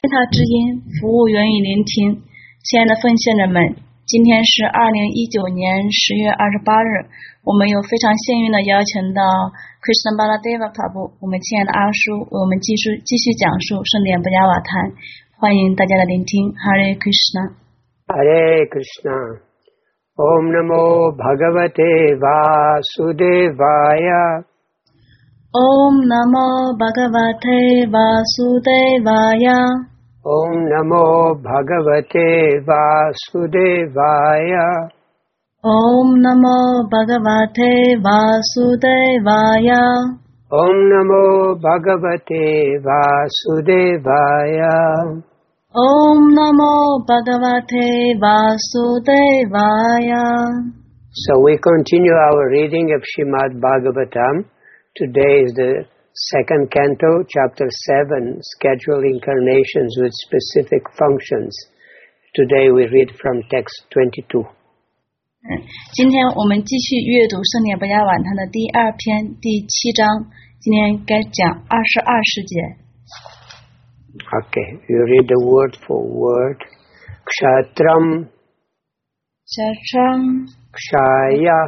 他之音，服务源于聆听。亲爱的奉献人们，今天是2019年10月28日，我们有非常幸运的邀请到 Krishna Baladeva Prabhu， 我们亲爱的阿叔，为我们继续讲述圣典布加瓦坛，欢迎大家的聆听。Hare Krishna。Hare Krishna。Om Namo Bhagavate Vasudevaya。 Om Namo Bhagavate Vasudevaya。 Om Namo Bhagavate Vasudevaya. Om Namo Bhagavate Vasudevaya. Om Namo Bhagavate Vasudevaya. Om Namo Bhagavate Vasudevaya. So we continue our reading of Srimad Bhagavatam. Today is the second canto, chapter 7, scheduled incarnations with specific functions. Today we read from text 22. 今天我们继续阅读圣典布加瓦坛的第2篇第7章，今天该讲22世节。 Okay, you read the word for word. Kshatram. Kshatram. Kshaya.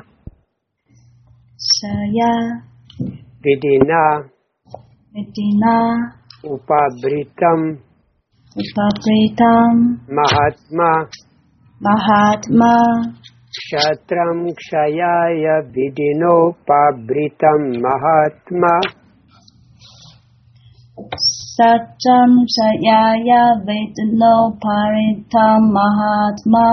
Kshaya. Vidina. Vidina. Upabritam. Upabritam. Mahatma. Mahatma. Kshatram kshayaya vidino pabritam Mahatma. Kshatram kshayaya vidino pabritam Mahatma.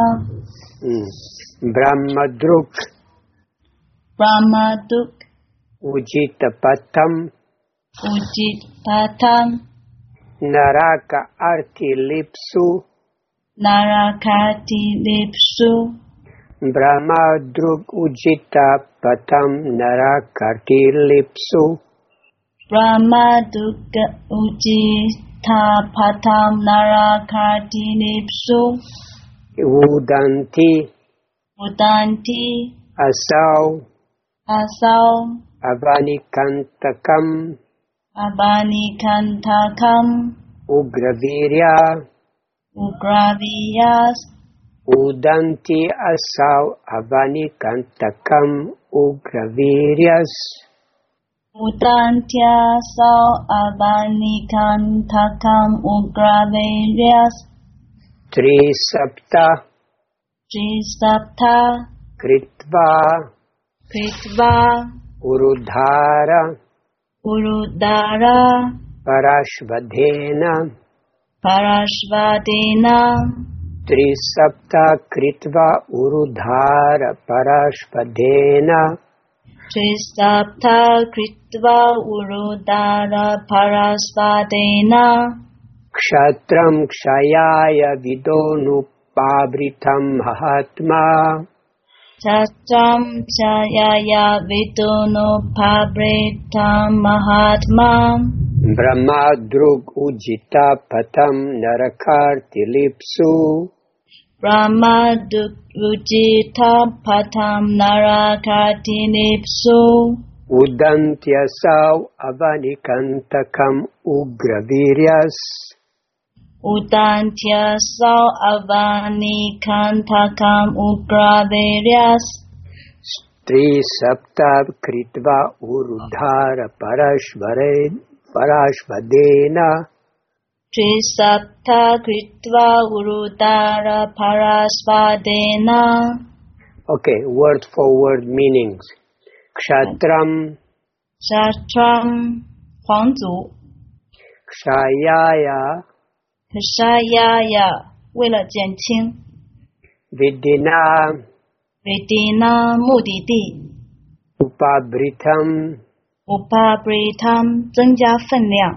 Brahmadruk. Brahmadruk. Ujitapatam. Ujitapatam. Naraka arti lipsu. Narakati lipsu. Brahmadruk ujitapatam narakati lipsu. Brahmadruk ujitapatam narakati lipsu. Udanti. Udanti. Asau. Asau. Avanikantakam. Avanikantakam. Ugravirya. Ugraviryas. Udanti asau avanikantakam ugraviryas. Udanti asau avanikantakam ugraviryas. Trisapta. Trisapta. Kritva. Kritva. Urudhara. Urudhara. Parashvadhena. Parashvadena. Trisapta kritva urudhara parashvadena. Trisapta kritva urudhara parashvadena. Kshatram kshayaya vidonupabritam Mahatma. Kshatram kshayaya vidonupabritam Mahatma. Brahmadruk ujitapatam narakarti lipsu. Brahmadruk ujitapatam narakati lipsu. Udantyasau avanikantakam ugraviryas. Udantyasau avanikantakam ugraviryas. Trisapta kritva urudhara parashvadena. Trisapta kritva urudhara parashvadena. Okay, word for word meanings. Kshatram. Kshatram. 皇族。 Kshayaya. Kshayaya. 为了减轻。 Vidina. Vidina. 目的地。 Upabritam. Upabritam. 增加分量。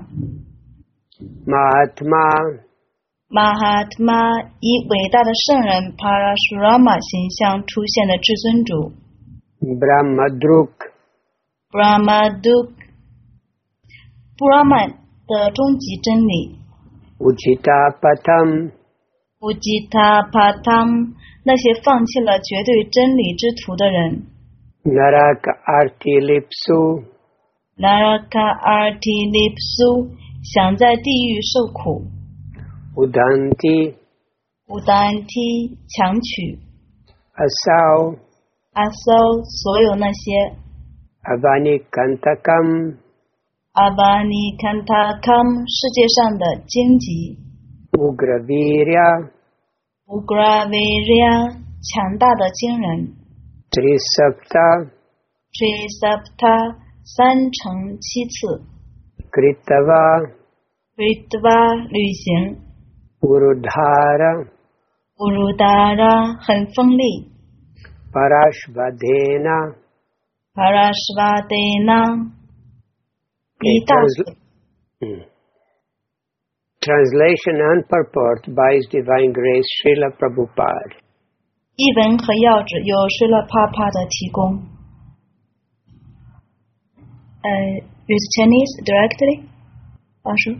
Mahatma. Mahatma. 以伟大的圣人 Parashurama 形象出现的至尊主。 Brahmadruk. Brahmadruk. Brahman 的终极真理。 Ujitapatam. Ujitapatam. 那些放弃了绝对真理之途的人。 Naraka arti lipsu. Naraka arti lipsu. 想在地狱受苦。 Udanti Udanti 强取 Asau Asau 所有那些 Avanikantakam Avanikantakam 世界上的荆棘 Ugravirya Ugravirya 强大的惊人 Trisapta Trisapta 3乘7次 Kritava Ritva 旅行 Urudhara Urudara 很锋利 Parashvadena Parashvadena 一大水 Translation and purport by His Divine Grace Srila Prabhupada. 译文和要旨由Srila Prabhupada 的提供。With Chinese directly? 老师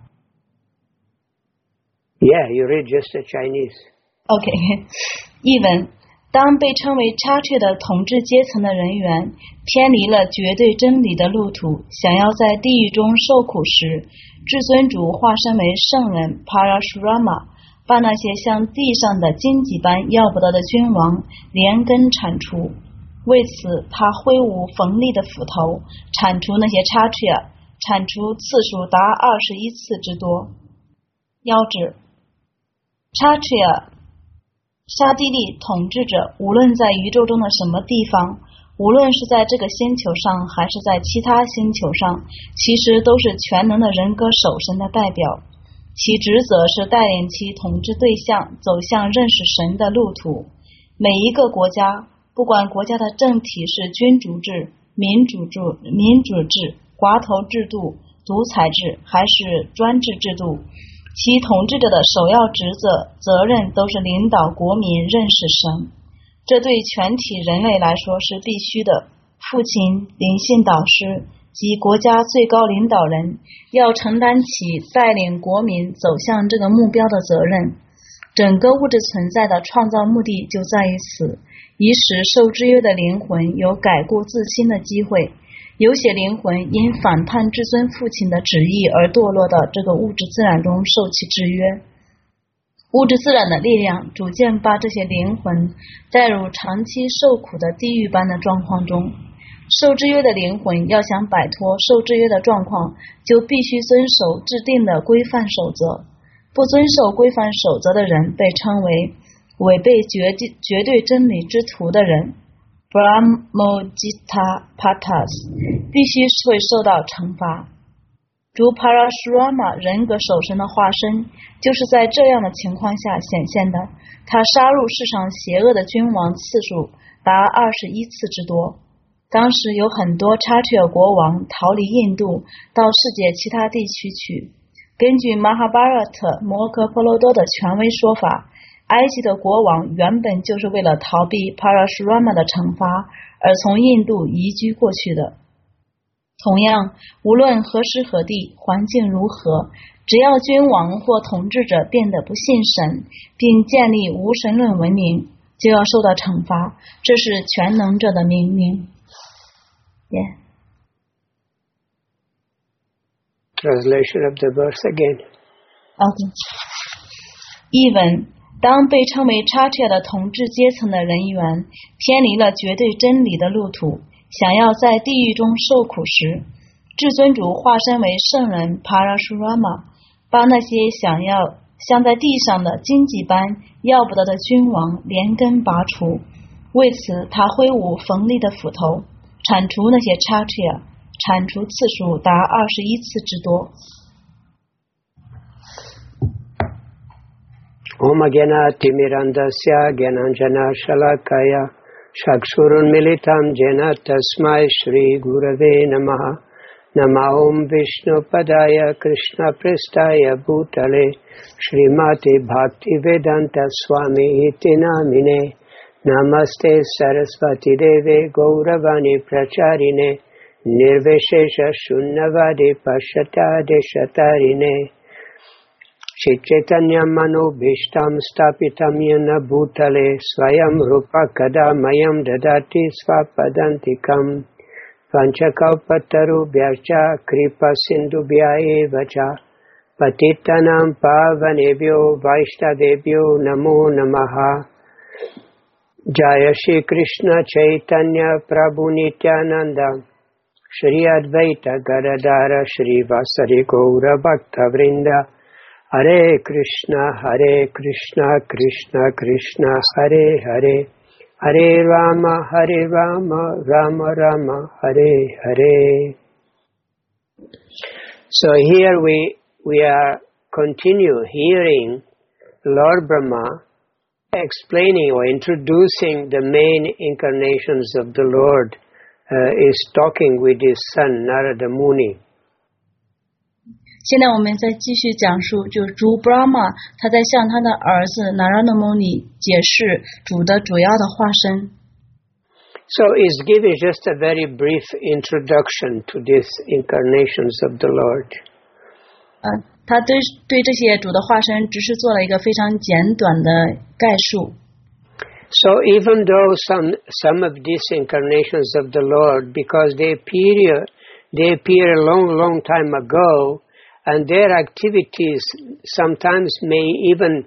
Yeah, you read just the Chinese. OK 译文当被称为Kshatriya的统治阶层的人员偏离了绝对真理的路途，想要在地狱中受苦时，至尊主化身为圣人 Parashurama， 把那些像地上的荆棘般要不得的君王连根铲除。为此，他挥舞锋利的斧头，铲除那些Kshatriya，铲除次数达21次之多。要旨Kshatriya沙地利统治者无论在宇宙中的什么地方，无论是在这个星球上还是在其他星球上，其实都是全能的人格守神的代表，其职责是带领其统治对象走向认识神的路途。每一个国家，不管国家的政体是君主制、民主制、寡头制度、独裁制还是专制制度，其统治者的首要职责任都是领导国民认识神，这对全体人类来说是必须的。父亲、灵性导师及国家最高领导人要承担起带领国民走向这个目标的责任。整个物质存在的创造目的就在于此，以使受制约的灵魂有改过自新的机会。有些灵魂因反叛至尊父亲的旨意而堕落到这个物质自然中受其制约。物质自然的力量逐渐把这些灵魂带入长期受苦的地狱般的状况中。受制约的灵魂要想摆脱受制约的状况，就必须遵守制定的规范守则。不遵守规范守则的人被称为违背绝对真理之徒的人。Brahmojita Patas 必须会受到惩罚。如 Parashurama 人格守神的化身，就是在这样的情况下显现的。他杀入世上邪恶的君王次数达21次之多。当时有很多Kshatriya国王逃离印度到世界其他地区去。根据 Mahabharata 摩诃婆罗多的权威说法，埃及的国王原本就是为了逃避 Parashurama 的惩罚而从印度移居过去的。同样，无论何时何地，环境如何，只要君王或统治者变得不信神，并建立无神论文明，就要受到惩罚。这是全能者的命令。 Translation of the verse again. Okay. 译文当被称为Kshatriya的统治阶层的人员偏离了绝对真理的路途，想要在地狱中受苦时，至尊主化身为圣人 Parashurama， 把那些想要像在地上的荆棘般要不得的君王连根拔除。为此，他挥舞锋利的斧头，铲除那些Kshatriya，铲除次数达21次之多。 Om Agena Timirandasya Gyananjana Shalakaya Shakshurun Militam Jena Tasmai Shri Gurave Namaha Nama Om Vishnu Padaya Krishna Prestaya Bhutale Srimati Bhakti Vedanta Swami Iti Namine Namaste Saraswati Deve Gauravani Pracharine Nirvishesha Shunnavadi Pashyata Deshatarine Chaitanya Manobhishtam Stapitam Yana Bhutale Swayam Rupa Kada Mayam Dadati Svapadantikam Vanchakaupatarubhyacha Kripa Sindhubhya Evacha Patitanam pavanebhyo Vaishnavebhyo Namo Namaha. Jaya Shri Krishna Chaitanya Prabhu Nityananda Shri Advaita Gadadara Shri Vasari Gaura Bhakta Vrinda. Hare Krishna Krishna Krishna Hare Hare, Hare Rama Rama Rama Hare Hare. So here we are continue hearing Lord Brahma explaining or introducing the main incarnations of the Lord, is talking with his son Narada Muni. 现在我们再继续讲述，就是主 Brahma 他在向他的儿子 Narada Muni 解释主的主要的化身。 So he's giving just a very brief introduction to these incarnations of the Lord. 他对这些主的化身只是做了一个非常简短的概述。 So even though some of these incarnations of the Lord, because they appear a long time ago, and their activities sometimes may even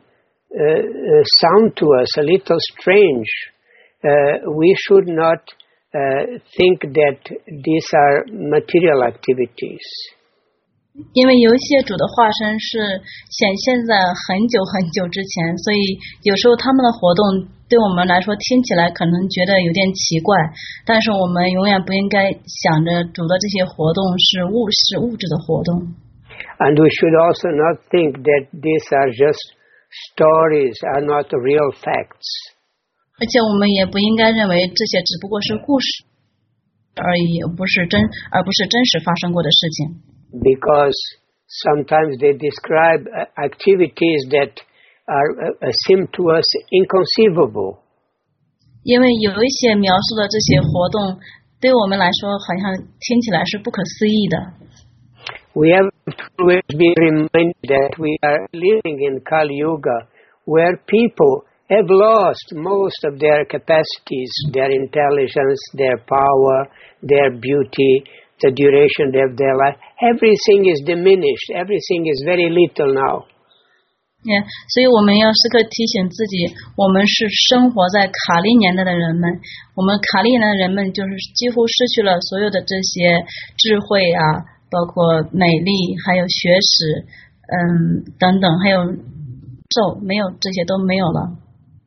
sound to us a little strange, we should not think that these are material activities. 因为有一些主的化身是显现在很久之前，所以有时候他们的活动对我们来说听起来可能觉得有点奇怪，但是我们永远不应该想着主的这些活动是物质的活动。 And we should also not think that these are just stories, are not real facts. 而且我们也不应该认为这些只不过是故事而已，而不是真实发生过的事情。 Because sometimes they describe activities that seem to us inconceivable. 因为有一些描述的这些活动，对我们来说好像听起来是不可思议的。 We have to always be reminded that we are living in Kali Yuga, where people have lost most of their capacities, their intelligence, their power, their beauty, the duration of their life. Everything is diminished. Everything is very little now. 所以我们要时刻提醒自己，我们是生活在卡利年代的人们。我们卡利年代的人们就是几乎失去了所有的这些智慧啊，包括美丽，还有学识，等等，还有咒，没有这些都没有了。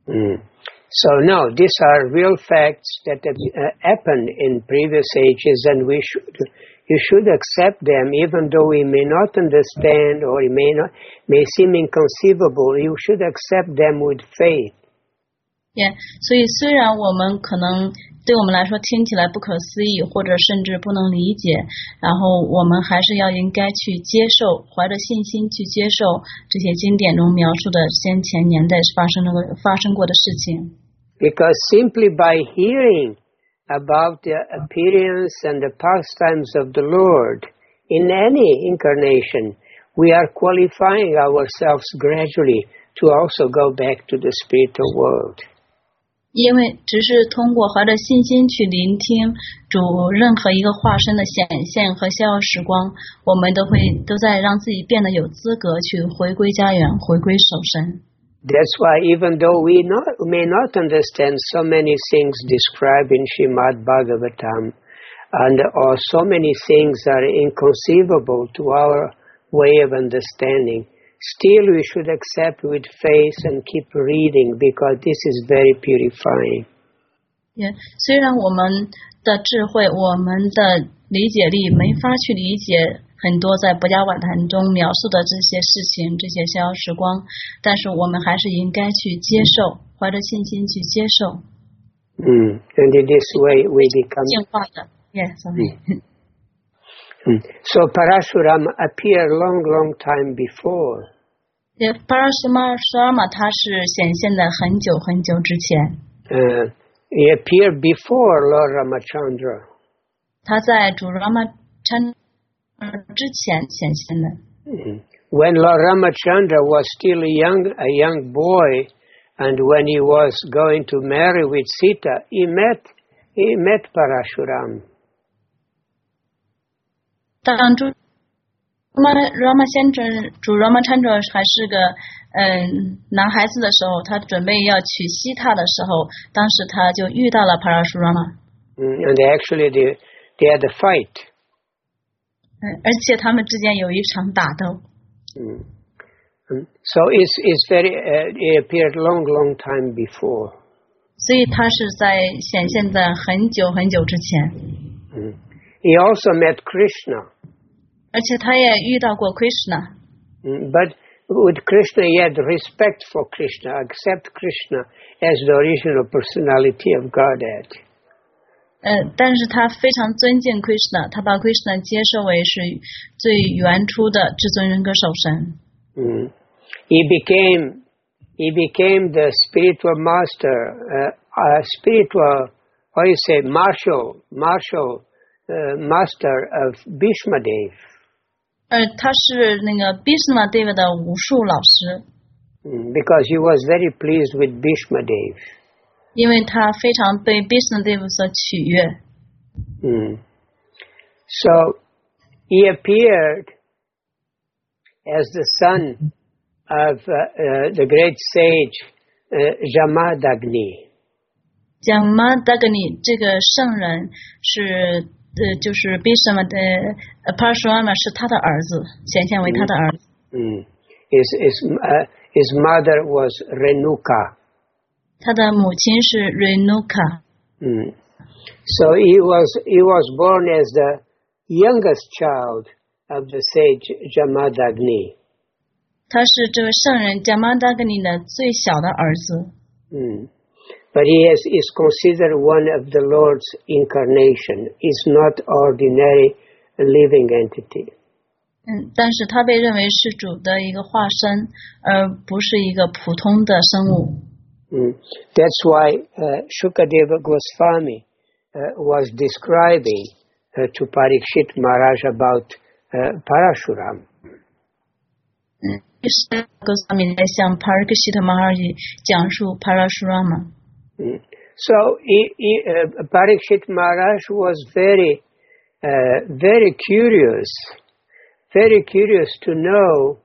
So no, these are real facts that have happened in previous ages, and you should accept them, even though we may not understand or it may seem inconceivable. You should accept them with faith. 所以虽然我们可能对我们来说听起来不可思议，或者甚至不能理解，然后我们还是应该去接受，怀着信心去接受这些经典中描述的先前年代发生过的事情。 Because simply by hearing about the appearance and the pastimes of the Lord in any incarnation, we are qualifying ourselves gradually to also go back to the spiritual world. 因为只是通过怀着信心去聆听主任何一个化身的显现和逍遥时光，我们都在让自己变得有资格去回归家园，回归守神。 That's why even though we may not understand so many things described in Srimad Bhagavatam, and or so many things are inconceivable to our way of understanding, still we should accept with faith and keep reading, because this is very purifying. 虽然我们的智慧，我们的理解力没法去理解很多在《博伽晚谈》中描述的这些事情，这些逍遥时光，但是我们还是应该去接受，怀着信心去接受。 And in this way we become 净化的。sorry. So Parashurama appeared long time before. Parashurama 他是显现在很久之前。 He appeared before Lord Ramachandra. 他在主 Ramachandra 之前显现的。 When Lord Ramachandra was still a young boy, and when he was going to marry with Sita, he met Parashuram. 当主 Rama 先知主 Ramachandra 还是个男孩子的时候，他准备要娶西塔的时候，当时他就遇到了 Parashurama。 And actually they had a fight. 而且他们之间有一场打斗。 So it's very it appeared long time before. 所以他是在显现在很久很久之前。 He also met Krishna. 而且他也遇到过 Krishna。 But with Krishna, he had respect for Krishna, accept Krishna as the original personality of Godhead. 但是他非常尊敬 Krishna， 他把 Krishna 接受为是最原初的至尊人格守神。 He became the spiritual master, spiritual, how do you say, martial master of Bhishma Dev. 他是那个 Bhishma Dev 的武术老师。 Because he was very pleased with Bhishma Dev. 因为他非常被 Bhishma Dev 所取悦。 So he appeared as the son of the great sage Jamadagni. Jamadagni 这个圣人是就是 Bhishma 的 Parashurama 是他的儿子，显现为他的儿子。 His mother was Renuka. 他的母亲是 Renuka。 So he was born as the youngest child of the sage Jamadagni. 他是这个圣人 Jamadagni 的最小的儿子。 But he is considered one of the Lord's incarnation. He's not ordinary living entity. 但是他被认为是主的一个化身，而不是一个普通的生物。 That's why Shukadeva Goswami was describing to Parikshit Maharaj about Parashuram. Goswami 在向 Parikshit Maharaj 讲述 Parashurama。 So Parikshit Maharaj was very curious to know.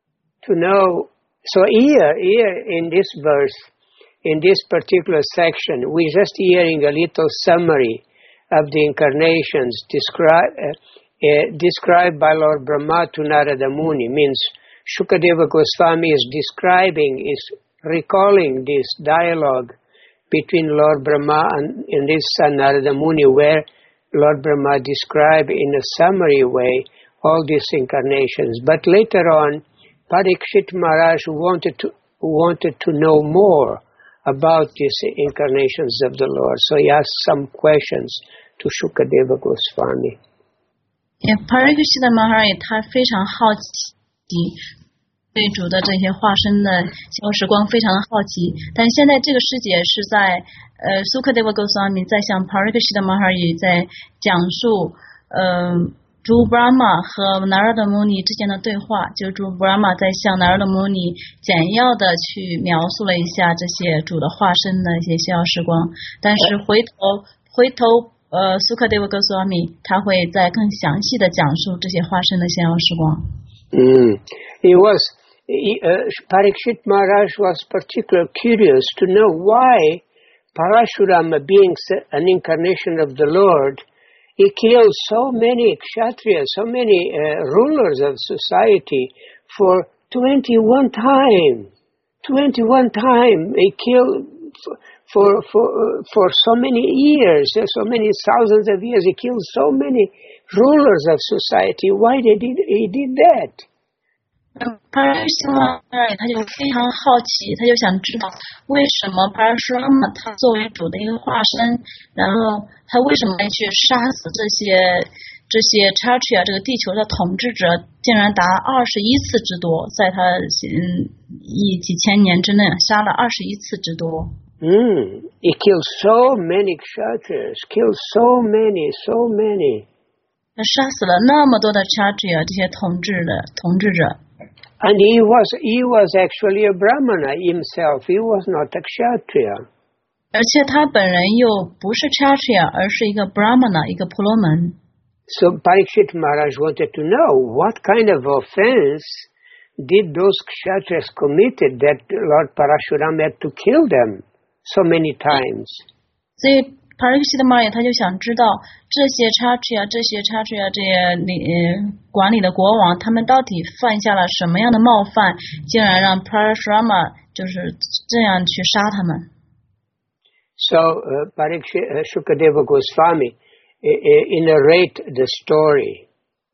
So here in this verse, in this particular section, we're just hearing a little summary of the incarnations described by Lord Brahma to Narada Muni. Means Shukadeva Goswami is recalling this dialogue between Lord Brahma and his son Narada Muni, where Lord Brahma described in a summary way all these incarnations. But later on, Parikshit Maharaj wanted to know more about these incarnations of the Lord. So he asked some questions to Shukadeva Goswami. Parikshit Maharaj 他非常好奇对主的这些化身的消时光非常的好奇，但现在这个师姐是在Sukadeva Goswami 在向 Parikshit Maharaj 在讲述主 Brahma 和 Narada Muni 之间的对话，就主 Brahma 在向 Narada Muni 简要的去描述了一下这些主的化身的一些逍遥时光，但是回头Sukadeva Goswami 他会再更详细的讲述这些化身的逍遥时光。 Parikshit Maharaj was particularly curious to know why Parashurama, being an incarnation of the Lord, he killed so many kshatriyas, so many rulers of society for 21 times. 21 times he killed for so many years, so many thousands of years. He killed so many rulers of society. Why did he did that? Parashurama 他就非常好奇，他就想知道为什么 Parashurama 他作为主的一个化身，然后他为什么去杀死这些 Kshatriya 这个地球的统治者，竟然达21次之多，在他几千年之内杀了21次之多。 He killed so many Kshatriyas, killed so many. 他杀死了那么多的 Kshatriya 这些统治者。 And he was actually a Brahmana himself. He was not a Kshatriya. 而且他本人又不是 Kshatriya， 而是一个 Brahmana， 一个婆罗门。 So Parikshit Maharaj wanted to know what kind of offense did those kshatriyas committed that Lord Parashuram had to kill them so many times. 所以 Parikshit Maharaj 他就想知道这些 Kshatriya 这些管理的国王，他们到底犯下了什么样的冒犯，竟然让 Parashurama 就是这样去杀他们。 So Parikshit Shukadeva Goswami narrate the story.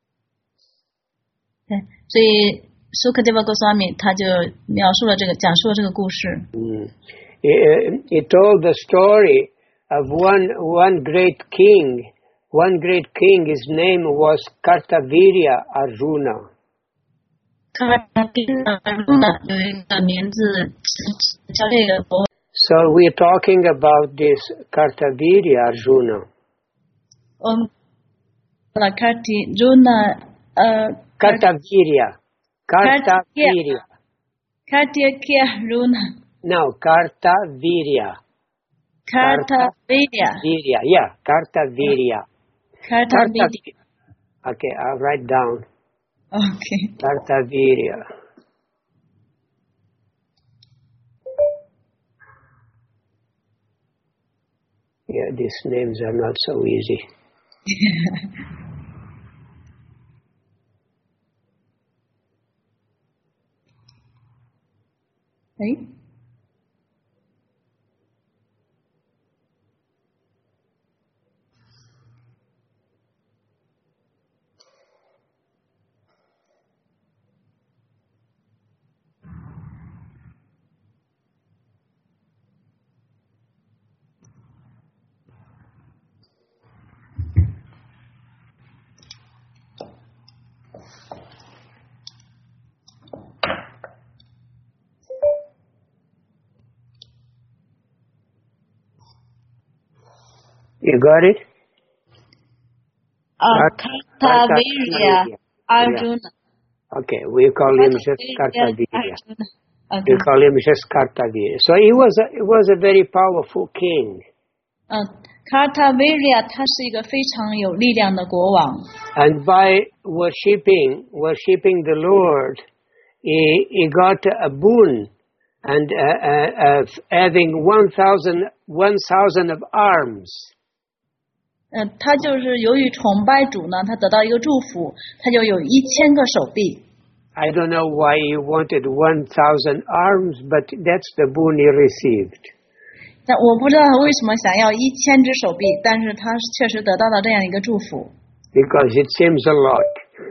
对，所以 Shukadeva Goswami 他就讲述了这个故事。 He told the story of one great king. One great king, his name was Kartavirya Arjuna. So we are talking about this Kartavirya Arjuna. Kartavirya. No, Kartavirya. Kartavirya. Yeah, Kartavirya. Kartavirya. Okay, I'll write down. Okay. Kartavirya. Yeah, these names are not so easy. Right? You got it? Kartavirya Arjuna. Yeah. Okay, we call him just Kartavirya. Okay. We call him just Kartavirya. So he was a very powerful king. Kartavirya 他是一个非常有力量的国王。 And by worshipping the Lord, he got a boon and having 1,000 of arms. 他就是由于崇拜主呢，他得到一个祝福，他就有1000个手臂。 I don't know why he wanted 1,000 arms, but that's the boon he received. 但我不知道他为什么想要1000只手臂，但是他确实得到了这样一个祝福。 Because it seems a lot.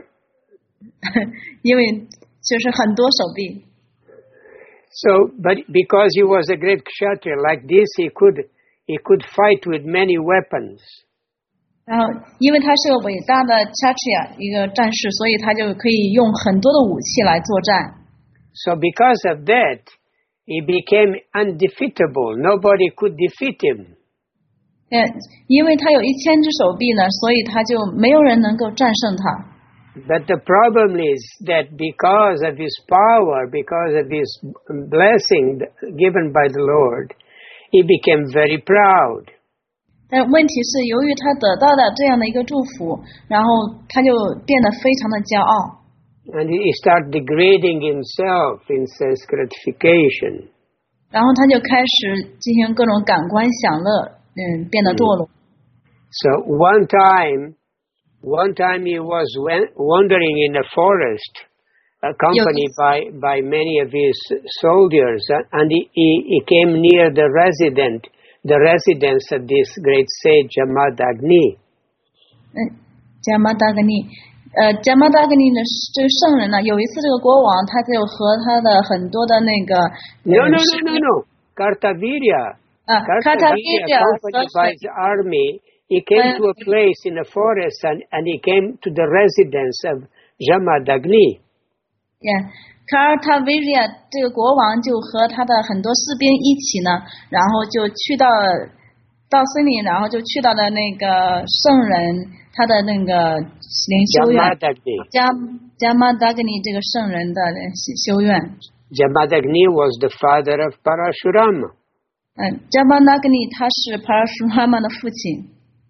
因为就是很多手臂。 So, but because he was a great kshatriya, like this, he could fight with many weapons. 然后，因为他是个伟大的 Kshatriya 一个战士，所以他就可以用很多的武器来作战。 So because of that, he became undefeatable. Nobody could defeat him. 因为他有1000只手臂呢，所以他就没有人能够战胜他。 But the problem is that because of his power, because of his blessing given by the Lord, he became very proud. 但问题是，由于他得到了这样的一个祝福，然后他就变得非常的骄傲。 And he started degrading himself in sense gratification. 然后他就开始进行各种感官享乐，变得堕落。 So one time he was wandering in the forest, accompanied by many of his soldiers, and he came near the residence of this great sage Jamadagni. Jamadagni， Jamadagni 呢，这个圣人呢，有一次这个国王他就和他的很多的那个 No. Kartavirya. Kartavirya, accompanied by his army, he came to a place in the forest and he came to the residence of Jamadagni. Kartavirya 这个国王就和他的很多士兵一起呢，然后就去到森林，然后就去到了那个圣人他的那个灵修院。Jamadagni 这个圣人的修院。 Jamadagni was the father of Parashurama. Jamadagni 他是 Parashurama 的父亲。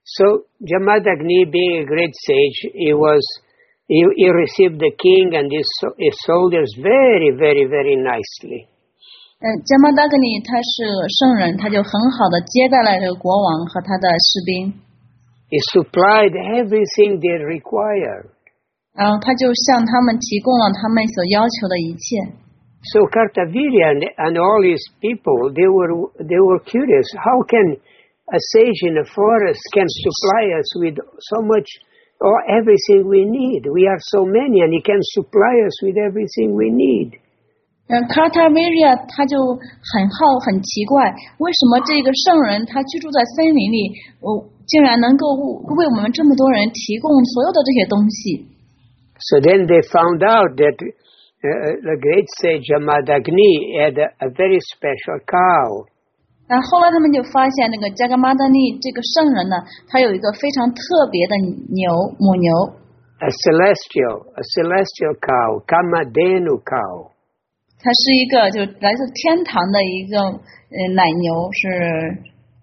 So Jamadagni, being a great sage, he received the king and his soldiers very, very, very nicely. 加玛达格尼他是圣人，他就很好的接待了这个国王和他的士兵。 He supplied everything they required. 然后他就向他们提供了他们所要求的一切。 So Kartavirya and all his people, they were curious. How can a sage in the forest can supply us with so much or everything we need? We are so many, and he can supply us with everything we need. Kartavirya 他就很奇怪，为什么这个圣人他居住在森林里，竟然能够为我们这么多人提供所有的这些东西。 So then they found out that the great sage Jamadagni had a very special cow. 然后后来他们就发现那个加嘎玛达尼这个圣人呢，他有一个非常特别的母牛。 A celestial cow, Kamadhenu cow. 它是一个就来自天堂的一个奶牛，是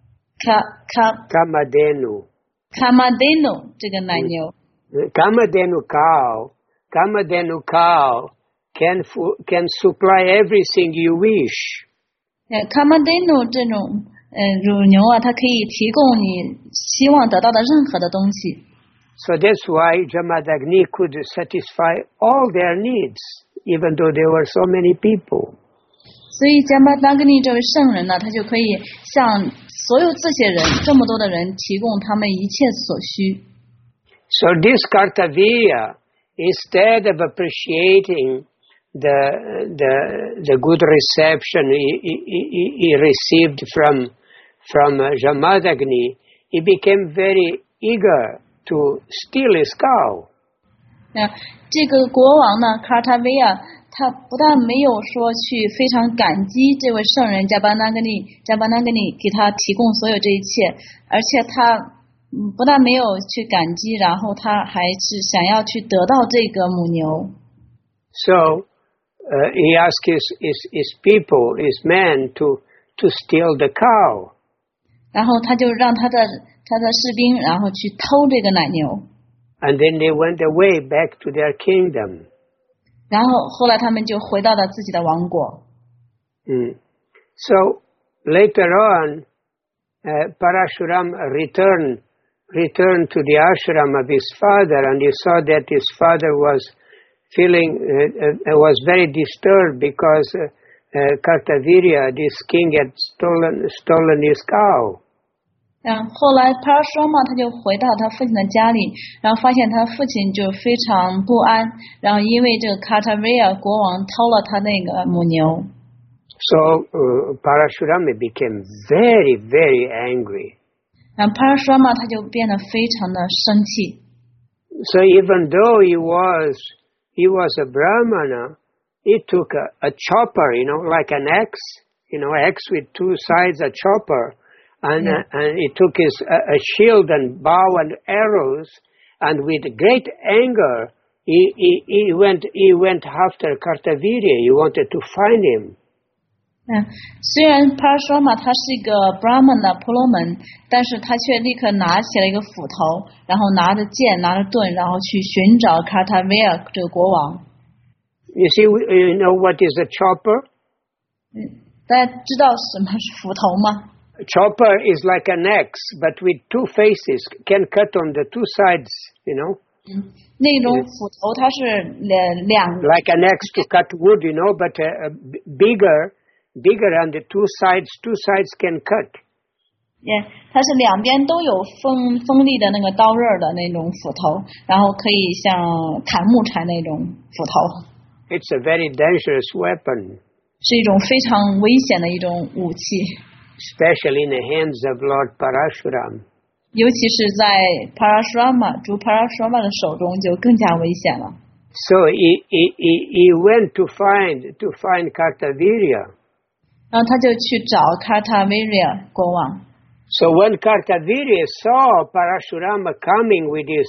Kamadhenu 这个奶牛。 Kamadhenu cow can supply everything you wish. Kamadhenu 这种乳牛啊，它可以提供你希望得到的任何的东西。 So that's why Jamadagni could satisfy all their needs, even though there were so many people. 所以加玛达格尼这位圣人呢，他就可以向所有这些人，这么多的人提供他们一切所需。 So this Kartavirya, instead of appreciating the good reception he received from Jamadagni, he became very eager to steal his cow. 这个国王呢，卡塔维亚，他不但没有说去非常感激这位圣人加巴纳格尼给他提供所有这一切，而且他不但没有去感激，然后他还是想要去得到这个母牛。 So he asked his people, his men, to steal the cow. 然后他就让他的士兵，然后去偷这个奶牛。 And then they went away back to their kingdom. 然后后来他们就回到了自己的王国。 So later on, Parashuram returned to the ashram of his father, and he saw that his father was very disturbed because Kartavirya, this king, had stolen his cow. 后来帕拉说嘛，他就回到他父亲的家里，然后发现他父亲就非常不安，然后因为这个卡塔维亚国王偷了他那个母牛。 So Parashurama became very, very angry. 然后帕拉说嘛，他就变得非常的生气。 So even though he was a Brahmana, he took a chopper, like an axe, axe with two sides, a chopper. And he took a shield and bow and arrows, and with great anger, he went after Kartavirya. He wanted to find him. 虽然帕拉说嘛，他是一个 Brahman 的婆罗门，但是他却立刻拿起了一个斧头，然后拿着剑，拿着盾，然后去寻找卡塔维亚这个国王。 You see, you know what is a chopper? 大家知道什么是斧头吗？ Chopper is like an axe, but with two faces, can cut on the two sides, 那种斧头它是两 like an axe to cut wood, but bigger on the two sides can cut. 它是两边都有锋利的那个刀刃的那种斧头，然后可以像砍木柴那种斧头。 It's a very dangerous weapon. 是一种非常危险的一种武器。 Especially in the hands of Lord Parashuram. 尤其是在 Parashurama 主 Parashurama 的手中就更加危险了。 So he went to find Kartavirya. 然后他就去找 Kartavirya 国王。 So when Kartavirya saw Parashurama coming with his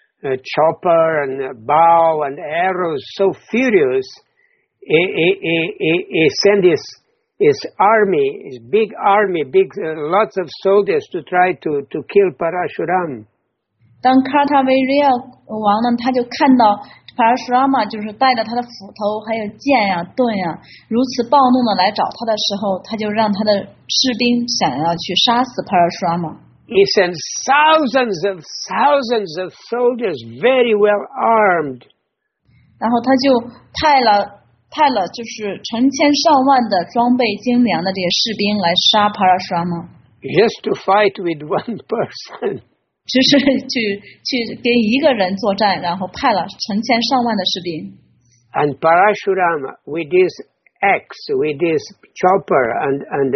chopper and bow and arrows, so furious, he sent his big army, lots of soldiers to try to kill Parashuram. 当卡塔维利亚王呢，他就看到帕拉舒拉玛就是带着他的斧头还有剑呀、盾呀，如此暴怒的来找他的时候，他就让他的士兵想要去杀死帕拉舒拉玛。 He sent thousands of soldiers, very well armed. 然后他就派了就是成千上万的装备精良的这些士兵来杀帕拉舒拉玛。 Just to fight with one person. 只是去跟一个人作战，然后派了成千上万的士兵。 And Parashuram, with his axe, with his chopper and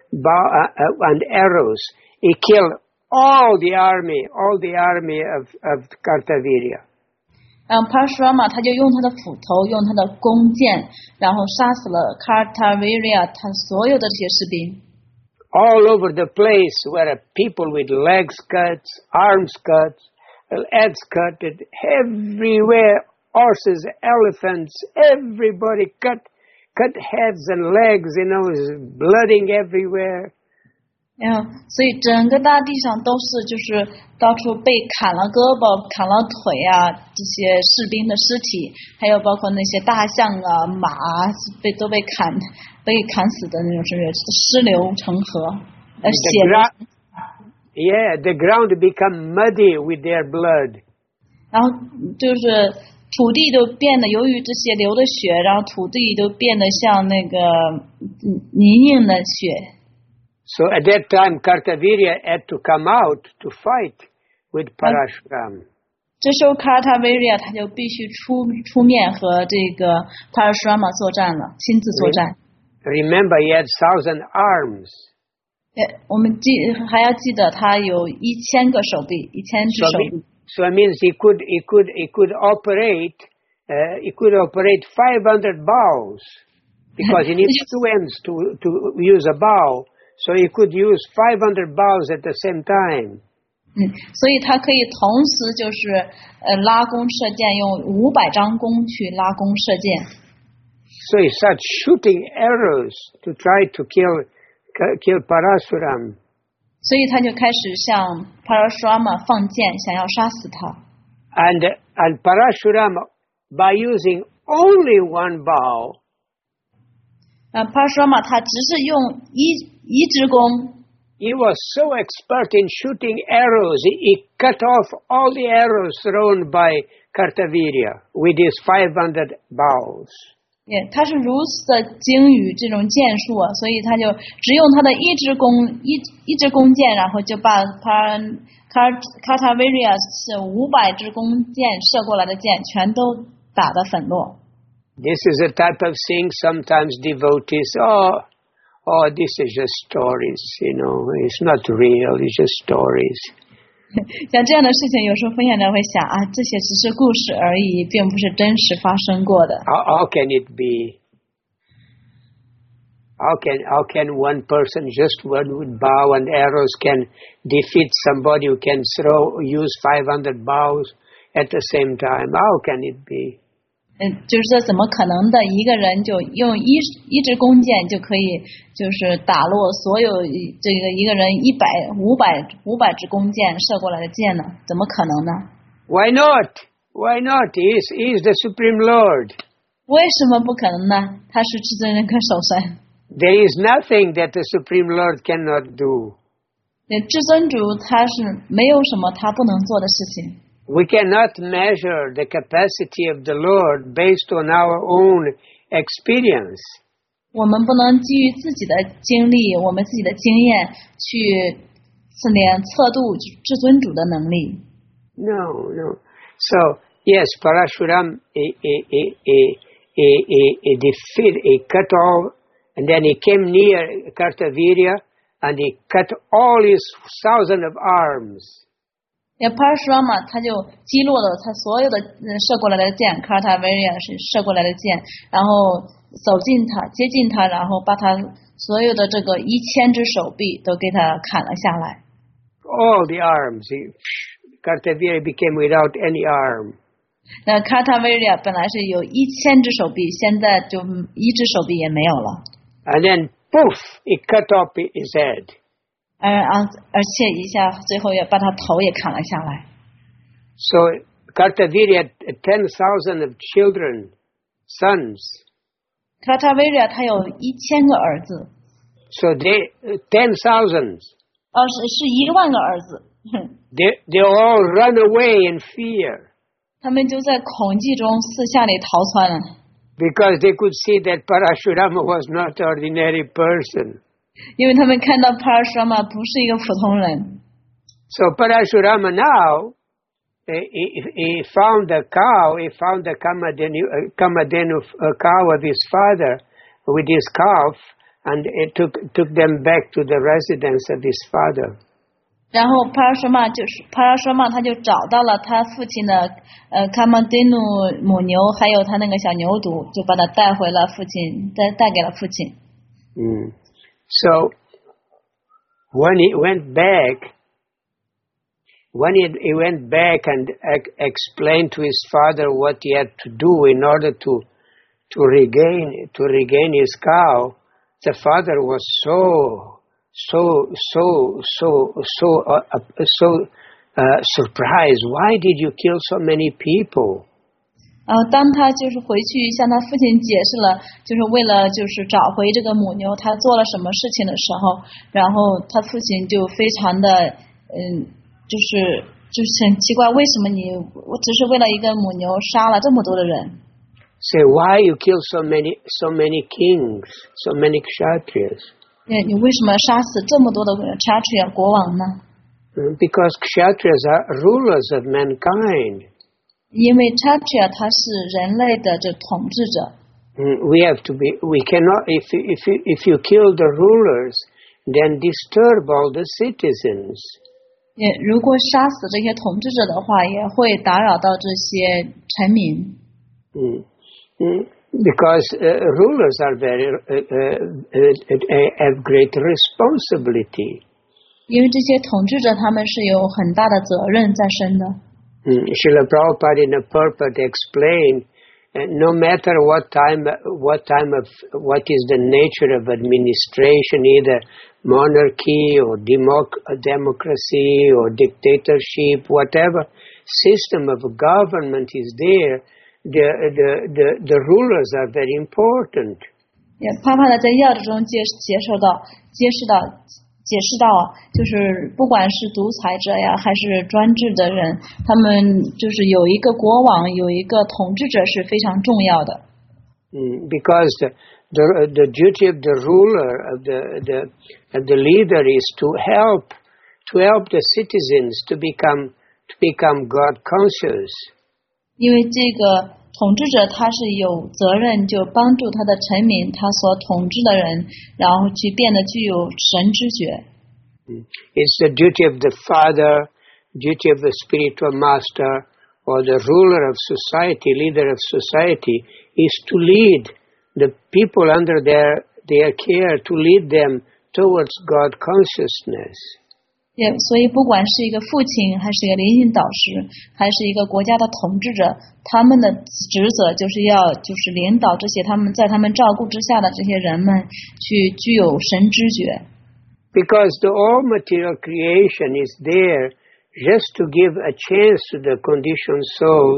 arrows, he killed all the army of Kartavirya. 帕拉舒拉玛他就用他的斧头，用他的弓箭，然后杀死了卡塔维利亚他所有的这些士兵。 All over the place were people with legs cut, arms cut, heads cut, everywhere, horses, elephants, everybody cut heads and legs, blooding everywhere. 所以整个大地上都是就是到处被砍了胳膊、砍了腿啊，这些士兵的尸体，还有包括那些大象啊、马啊，都被砍死的那种，是尸流成河，血流。 Yeah, the ground become muddy with their blood. 然后就是土地都变得，由于这些流的血，然后土地都变得像那个泥泞的血。 So at that time, Kartavirya had to come out to fight with Parashuram. 这时候卡塔维利亚他就必须出面和这个帕拉舒拉玛作战了，亲自作战。 Remember, he had 1,000 arms. 我们还要记得他有1000个手臂，1000只手臂。 So it means he could operate 500 bows because he needs 2 hands to use a bow. So he could use 500 bows at the same time. 所以他可以同时就是拉弓射箭，用500张弓去拉弓射箭。 So he started shooting arrows to try to kill Parashuram. 所以他就开始向帕拉舒拉玛放箭，想要杀死他。 And Parashuram, by using only one bow. 帕拉舒拉玛他只是用一支弓。 He was so expert in shooting arrows, he cut off all the arrows thrown by Kartavirya with his 500 bows. 他是如此的精于这种箭术啊，所以他就只用他的一支弓箭，然后就把卡塔维利亚是500支弓箭射过来的箭全都打得粉落。 This is a type of thing sometimes devotees, this is just stories, it's not real, it's just stories. 像这样的事情，有时候分享者会想啊，这些只是故事而已，并不是真实发生过的。 How can it be? How can one person just with bow and arrows can defeat somebody who can use 500 bows at the same time? How can it be? 就是说怎么可能的？一个人就用一支弓箭就可以，就是打落所有这个一个人500支弓箭射过来的箭呢？怎么可能呢 ？Why not? Why not? He is the Supreme Lord. 为什么不可能呢？他是至尊人格守神。 There is nothing that the Supreme Lord cannot do. 至尊主他是没有什么他不能做的事情。 We cannot measure the capacity of the Lord based on our own experience. 我们不能基于自己的经历，我们自己的经验去测度至尊主的能力。 No. So yes, Parashuram he cut off, and then he came near Kartavirya, and he cut all his 1,000 of arms. 帕拉舒拉玛他就击落了他所有的射过来的箭，卡塔维利亚是射过来的箭，然后接近他，然后把他所有的这个1000只手臂都给他砍了下来。 All the arms. Kartavirya became without any arm. 那卡塔维利亚本来是有1000只手臂，现在就一只手臂也没有了。 And then poof, it cut off his head. 而且一下最后也把他头也砍了下来。 So Kartaviri had 10,000 of children, sons. Kartaviri 他有1000个儿子。 So they 10,000. 是10000个儿子。 They all run away in fear. 他们就在恐惧中四下里逃窜了。 Because they could see that Parashurama was not an ordinary person. 因为他们看到 Parashurama 不是一个普通人。 So Parashurama now, he found the cow, he found the Kamadhenu cow of his father with his calf, and he took them back to the residence of his father. 然后 Parashurama 他就找到了他父亲的Kamadhenu 母牛，还有他那个小牛犊，就把他带回了父亲，带给了父亲。 So when he went back and explained to his father what he had to do in order to regain his cow, the father was so surprised. Why did you kill so many people? 然后当他就是回去向他父亲解释了，就是为了就是找回这个母牛，他做了什么事情的时候，然后他父亲就非常的就是很奇怪，为什么我只是为了一个母牛杀了这么多的人？ Say why you kill so many kings, so many kshatriyas? 你为什么杀死这么多的kshatriya 国王呢？ Because kshatriyas are rulers of mankind. 因为 kshatriya 他是人类的这统治者。 We cannot, if you kill the rulers, then disturb all the citizens. 如果杀死这些统治者的话，也会打扰到这些臣民。 Because rulers are have great responsibility. 因为这些统治者他们是有很大的责任在身的。 Srila Prabhupada in a purport explained, no matter what is the nature of administration, either monarchy or democracy or dictatorship, whatever system of government is there, the rulers are very important. 帕帕的在要旨中解释到，就是不管是独裁者呀，还是专制的人，他们就是有一个国王，有一个统治者是非常重要的。 Because the duty of the ruler of the leader is to help the citizens to become God conscious. 因为这个统治者他是有责任，就帮助他的臣民，他所统治的人，然后去变得具有神知觉。 It's the duty of the father, duty of the spiritual master, or the ruler of society, leader of society, is to lead the people under their care, to lead them towards God consciousness. 所以不管是一个父亲，还是一个灵性导师，还是一个国家的统治者，他们的职责就是领导这些在他们照顾之下的这些人们去具有神知觉。 Because the all material creation is there just to give a chance to the conditioned souls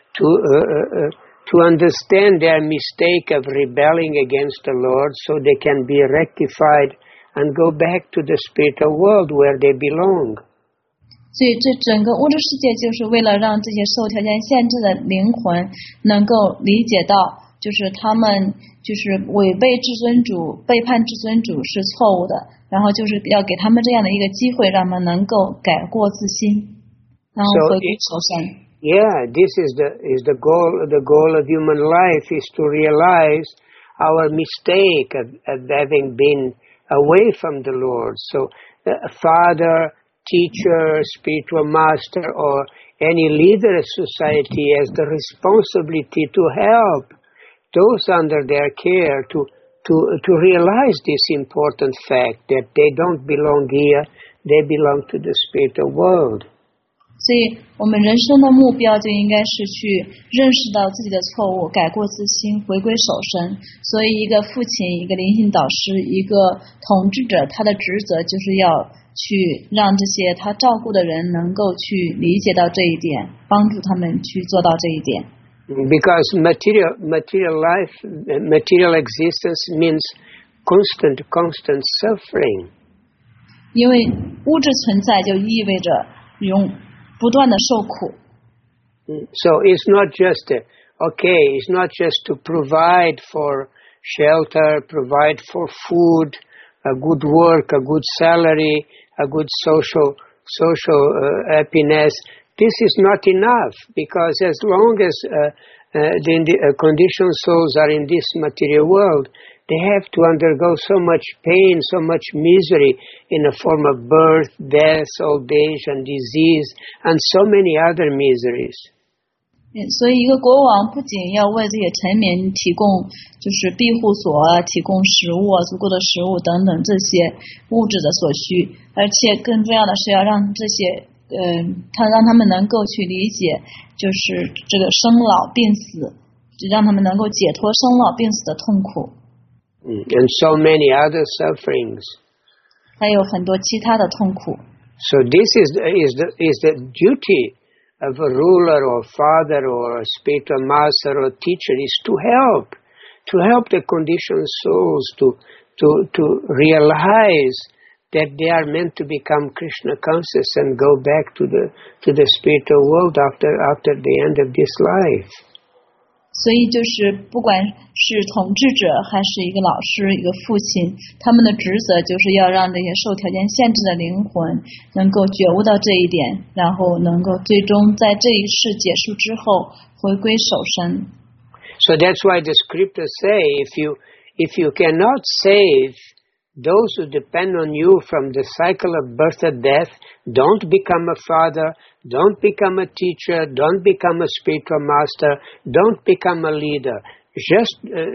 to understand their mistake of rebelling against the Lord, so they can be rectified and go back to the spiritual world where they belong. 所以这整个物质世界就是为了让这些受条件限制的灵魂能够理解到，就是他们就是违背至尊主、背叛至尊主是错误的，然后就是要给他们这样的一个机会，让他们能够改过自新，然后回归求神。 Yeah, this is the goal. The goal of human life is to realize our mistake of having been away from the Lord. So, father, teacher, spiritual master, or any leader of society has the responsibility to help those under their care to realize this important fact that they don't belong here, they belong to the spiritual world. 所以我们人生的目标就应该是去认识到自己的错误，改过自新，回归守身。所以一个父亲，一个灵性导师，一个统治者，他的职责就是要去让这些他照顾的人能够去理解到这一点，帮助他们去做到这一点。 Because material life, material existence means constant suffering. 因为物质存在就意味着不断的受苦。 So it's not just it's not just to provide for shelter, provide for food, a good work, a good salary, a good social happiness. This is not enough, because as long as the conditioned souls are in this material world, they have to undergo so much pain, so much misery in the form of birth, death, old age, and disease, and so many other miseries. 所以一个国王不仅要为这些臣民提供就是庇护所啊，提供食物啊，足够的食物等等这些物质的所需，而且更重要的是要让这些让他们能够去理解就是这个生老病死，让他们能够解脱生老病死的痛苦。 And so many other sufferings. 还有很多其他的痛苦。 So this is the duty of a ruler or father or a spiritual master or teacher, is to help the conditioned souls to realize that they are meant to become Krishna conscious and go back to the spiritual world after the end of this life. 所以就是不管是统治者还是一个老师一个父亲，他们的职责就是要让这些受条件限制的灵魂能够觉悟到这一点，然后能够最终在这一世结束之后回归守身。 So that's why the scriptures say if you cannot save those who depend on you from the cycle of birth and death, don't become a father, don't become a teacher, don't become a spiritual master, don't become a leader. Just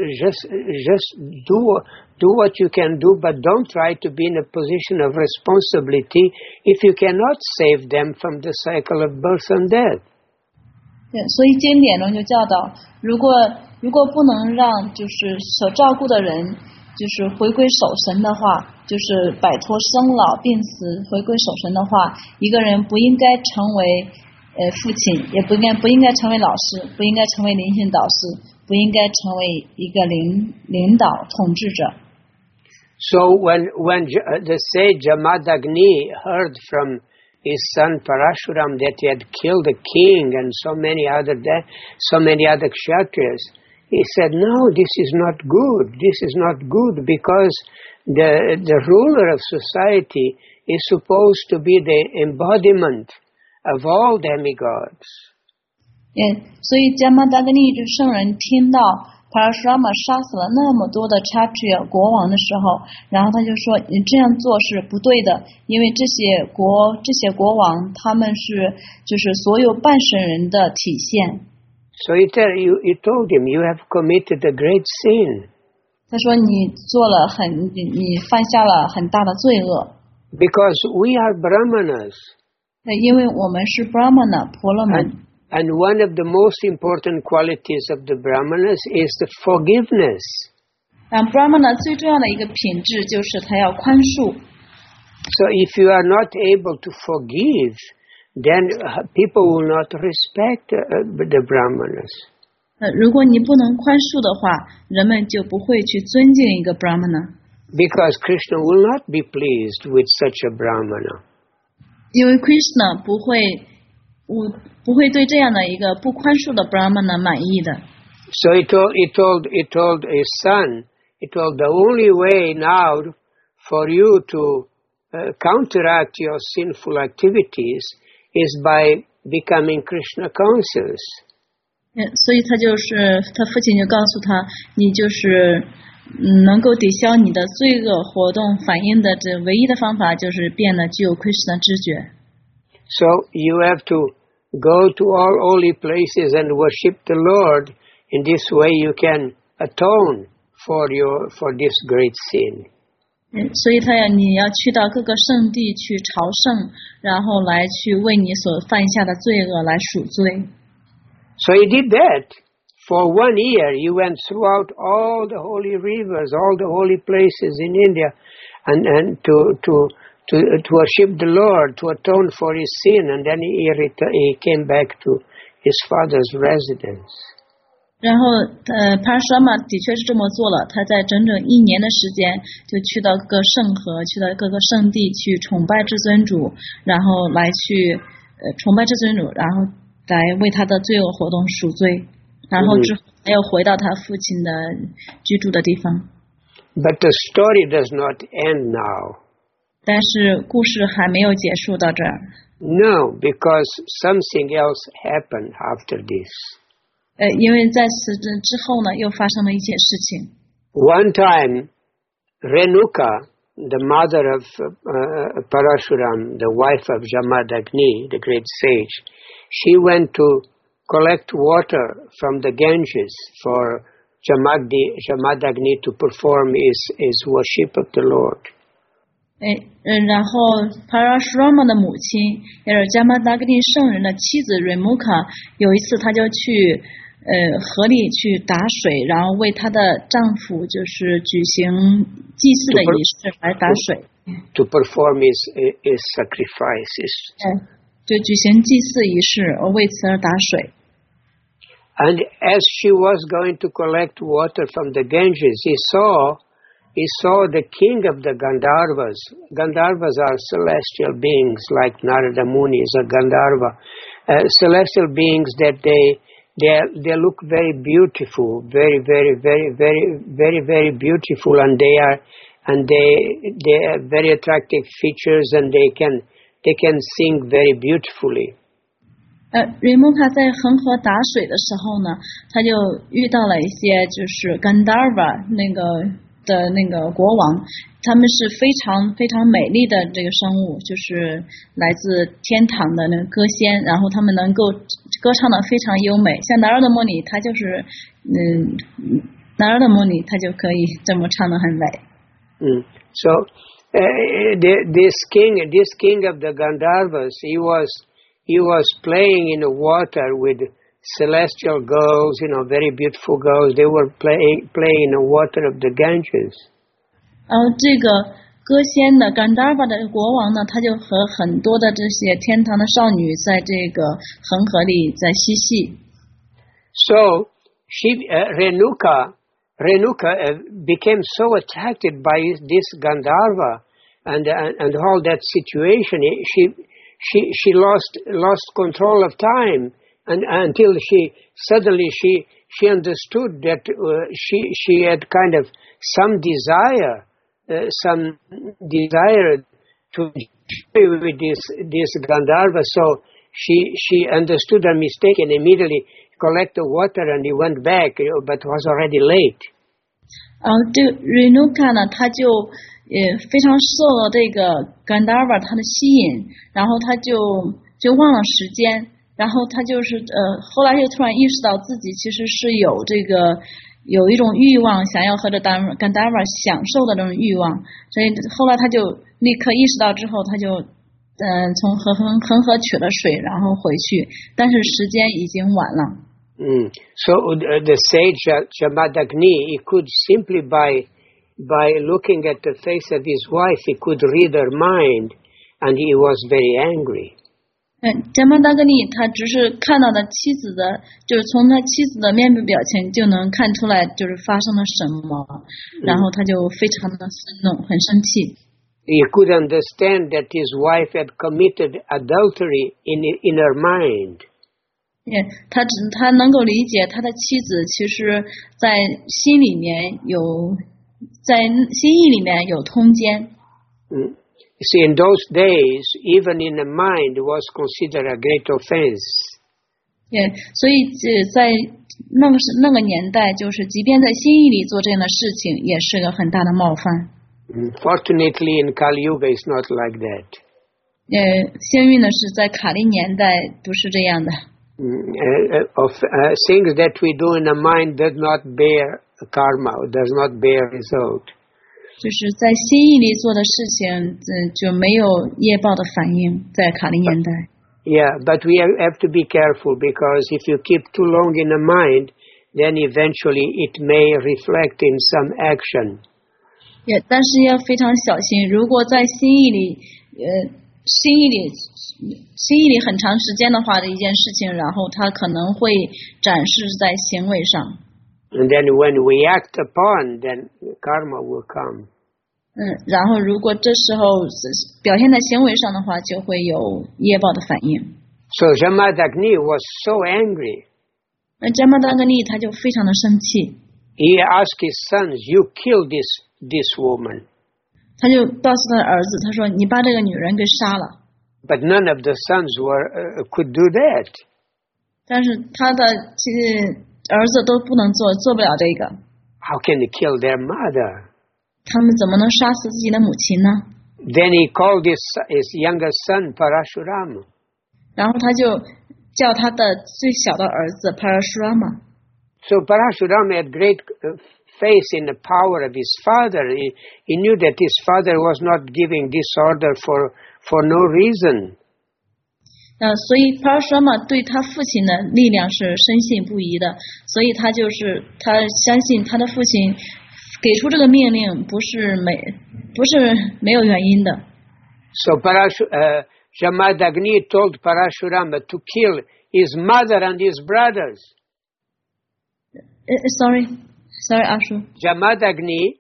do what you can do, but don't try to be in a position of responsibility if you cannot save them from the cycle of birth and death. 所以经典中就教导，如果不能让就是所照顾的人就是回归守神的话，就是摆脱生老病死，回归守神的话，一个人不应该成为父亲，也不应该成为老师，不应该成为灵性导师，不应该成为一个领导统治者。 So when the sage Jamadagni heard from his son Parashuram that he had killed the king and so many other kshatriyas, he said, no, this is not good. This is not good, because the ruler of society is supposed to be the embodiment of all demigods. 所以迦玛达格尼这圣人听到帕拉舒拉玛杀死了那么多的kshatriya国王的时候，然后他就说你这样做是不对的，因为这些国王他们是就是所有半神人的体现。 So he told him, you have committed a great sin. 他说你犯下了很大的罪恶。 Because we are brahmanas. 因为我们是 brahmana 婆罗门。 And one of the most important qualities of the brahmanas is the forgiveness. brahmana 最重要的一个品质就是他要宽恕。 So if you are not able to forgive, then people will not respect the brahmanas. 如果你不能宽恕的话，人们就不会去尊敬一个 brahmana. Because Krishna will not be pleased with such a brahmana. 因为 Krishna 不会对这样的一个不宽恕的 brahmana 满意的。 So he told his son, the only way now for you to counteract your sinful activities is by becoming Krishna conscious. 所以他父亲就告诉他，你就是能够抵消你的罪恶活动反应的这唯一的方法就是变得具有 Krishna 知觉。 So you have to go to all holy places and worship the Lord. In this way you can atone for this great sin. 所以你要去到各个圣地去朝圣，然后来去为你所犯下的罪恶来赎罪。 So he did that. For 1 year, he went throughout all the holy rivers, all the holy places in India, and to worship the Lord, to atone for his sin, and then he came back to his father's residence. 然后帕什玛的确是这么做了，他在整整1年的时间就去到各个圣河，去到各个圣地去崇拜至尊主，然后来去崇拜至尊主，然后来为他的罪恶活动赎罪，然后之后又回到他父亲的居住的地方。 But the story does not end now. 但是故事还没有结束到这儿。 No, because something else happened after this. 因为在此之后呢，又发生了一些事情。 One time, Renuka, the mother of Parashuram, the wife of Jamadagni, the great sage, she went to collect water from the Ganges for Jamadagni to perform his worship of the Lord. 然后 Parashurama 的母亲也是 Jamadagni 圣人的妻子 Renuka， 有一次她就去河里去打水，然后为她的丈夫就是举行祭祀的仪式来打水。 To perform his sacrifices. 就举行祭祀仪式，为此而打水。 And as she was going to collect water from the Ganges, he saw the king of the Gandharvas. Gandharvas are celestial beings, like Narada Muni is a Gandharva. Celestial beings that they look very beautiful, very beautiful, and they have very attractive features, and they can sing very beautifully. 瑞木卡在恒河打水的时候呢，他就遇到了一些就是 Gandharva 那个国王，他们是非常非常美丽的这个生物，就是来自天堂的那个歌仙，然后他们能够歌唱的非常优美，像Narada Muni他就是Narada Muni他就可以这么唱得很美。 So this king of the Gandharvas, he was playing in the water with celestial girls, very beautiful girls. They were playing in the water of the Ganges. 然后这个歌仙的 Gandharva 的国王呢，他就和很多的这些天堂的少女在这个恒河里在嬉戏。 So Renuka became so attracted by this Gandharva and all that situation. She lost control of time, and until she suddenly understood that she had kind of some desire to be with this Gandharva. So she understood her mistake and immediately collected water, and he went back, but was already late. 这个 Renuka 呢，他就非常受了这个 Gandharva 他的吸引，然后他就忘了时间，然后他就是后来又突然意识到自己其实是有一种欲望，想要和这 Gandharva 享受的这种欲望，所以后来他就立刻意识到之后，他就从恒河取了水，然后回去，但是时间已经晚了。 So the sage Jamadagni, he could simply by looking at the face of his wife, he could read her mind, and he was very angry. Jamadagni 他只是看到的妻子的，就是从他妻子的面部表情就能看出来，就是发生了什么，然后他就非常的愤怒，很生气。 He could understand that his wife had committed adultery in her mind. 他能够理解他的妻子其实在心里面在心意里面有通奸。 See, in those days, even in the mind was considered a great offense. 所以在那个年代，就是即便在心意里做这样的事情，也是个很大的冒犯。 Fortunately, in Kali Yuga, it's not like that. 幸运的是，在卡利年代不是这样的。 Things that we do in the mind does not bear karma, does not bear result. 就是在心意里做的事情，就没有业报的反应，在卡林年代。 Yeah, but we have to be careful because if you keep too long in the mind, then eventually it may reflect in some action. 也，但是要非常小心，如果在心意里很长时间的话的一件事情，然后它可能会展示在行为上。 And then when we act upon, then karma will come. 然后如果这时候表现在行为上的话，就会有业报的反应。 So Jamadagni was so angry. 那迦玛达格尼他就非常的生气。 He asked his sons, "You kill this woman." 他就告诉他的儿子，他说：“你把这个女人给杀了。” But none of the sons could do that. 但是他的儿子都不能做不了这个。 How can they kill their mother? 他们怎么能杀死自己的母亲呢？ Then he called his younger son Parashurama. 然后他就叫他的最小的儿子 Parashurama。 So Parashurama had great faith in the power of his father. He knew that his father was not giving this order for no reason. 所以 Parashurama 对他父亲的力量是深信不疑的，所以他相信他的父亲给出这个命令不是没有原因的。 So Jamadagni told Parashurama to kill his mother and his brothers. Sorry, Ashu. Jamadagni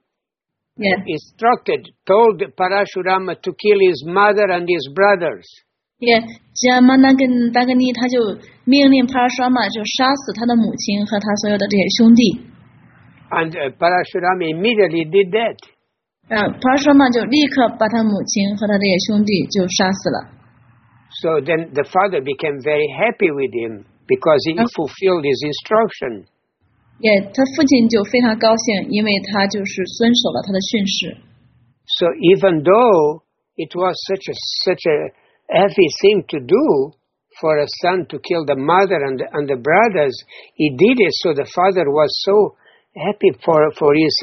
told Parashurama to kill his mother and his brothers. Jamadagni 他就命令 Parashurama 就杀死他的母亲和他所有的这些兄弟。 And Parashurama immediately did that. Parashurama 就立刻把他母亲和他这些兄弟就杀死了。 So then the father became very happy with him because he fulfilled his instruction. 他父亲就非常高兴，因为他就是遵守了他的训示。 So even though it was such a heavy thing to do for a son to kill the mother and the brothers, he did it. So the father was so happy for his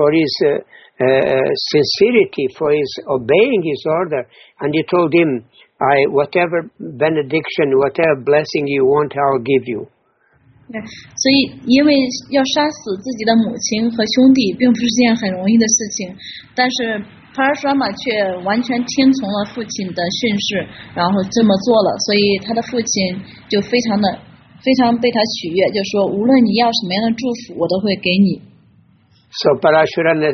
sincerity, for his obeying his order, and he told him, whatever benediction, whatever blessing you want, I'll give you. 所以因为要杀死自己的母亲和兄弟并不是件很容易的事情，但是 Parashurama 却完全听从了父亲的训示，然后这么做了，所以他的父亲就非常被他取悦，就说无论你要什么样的祝福我都会给你。 So Parashurama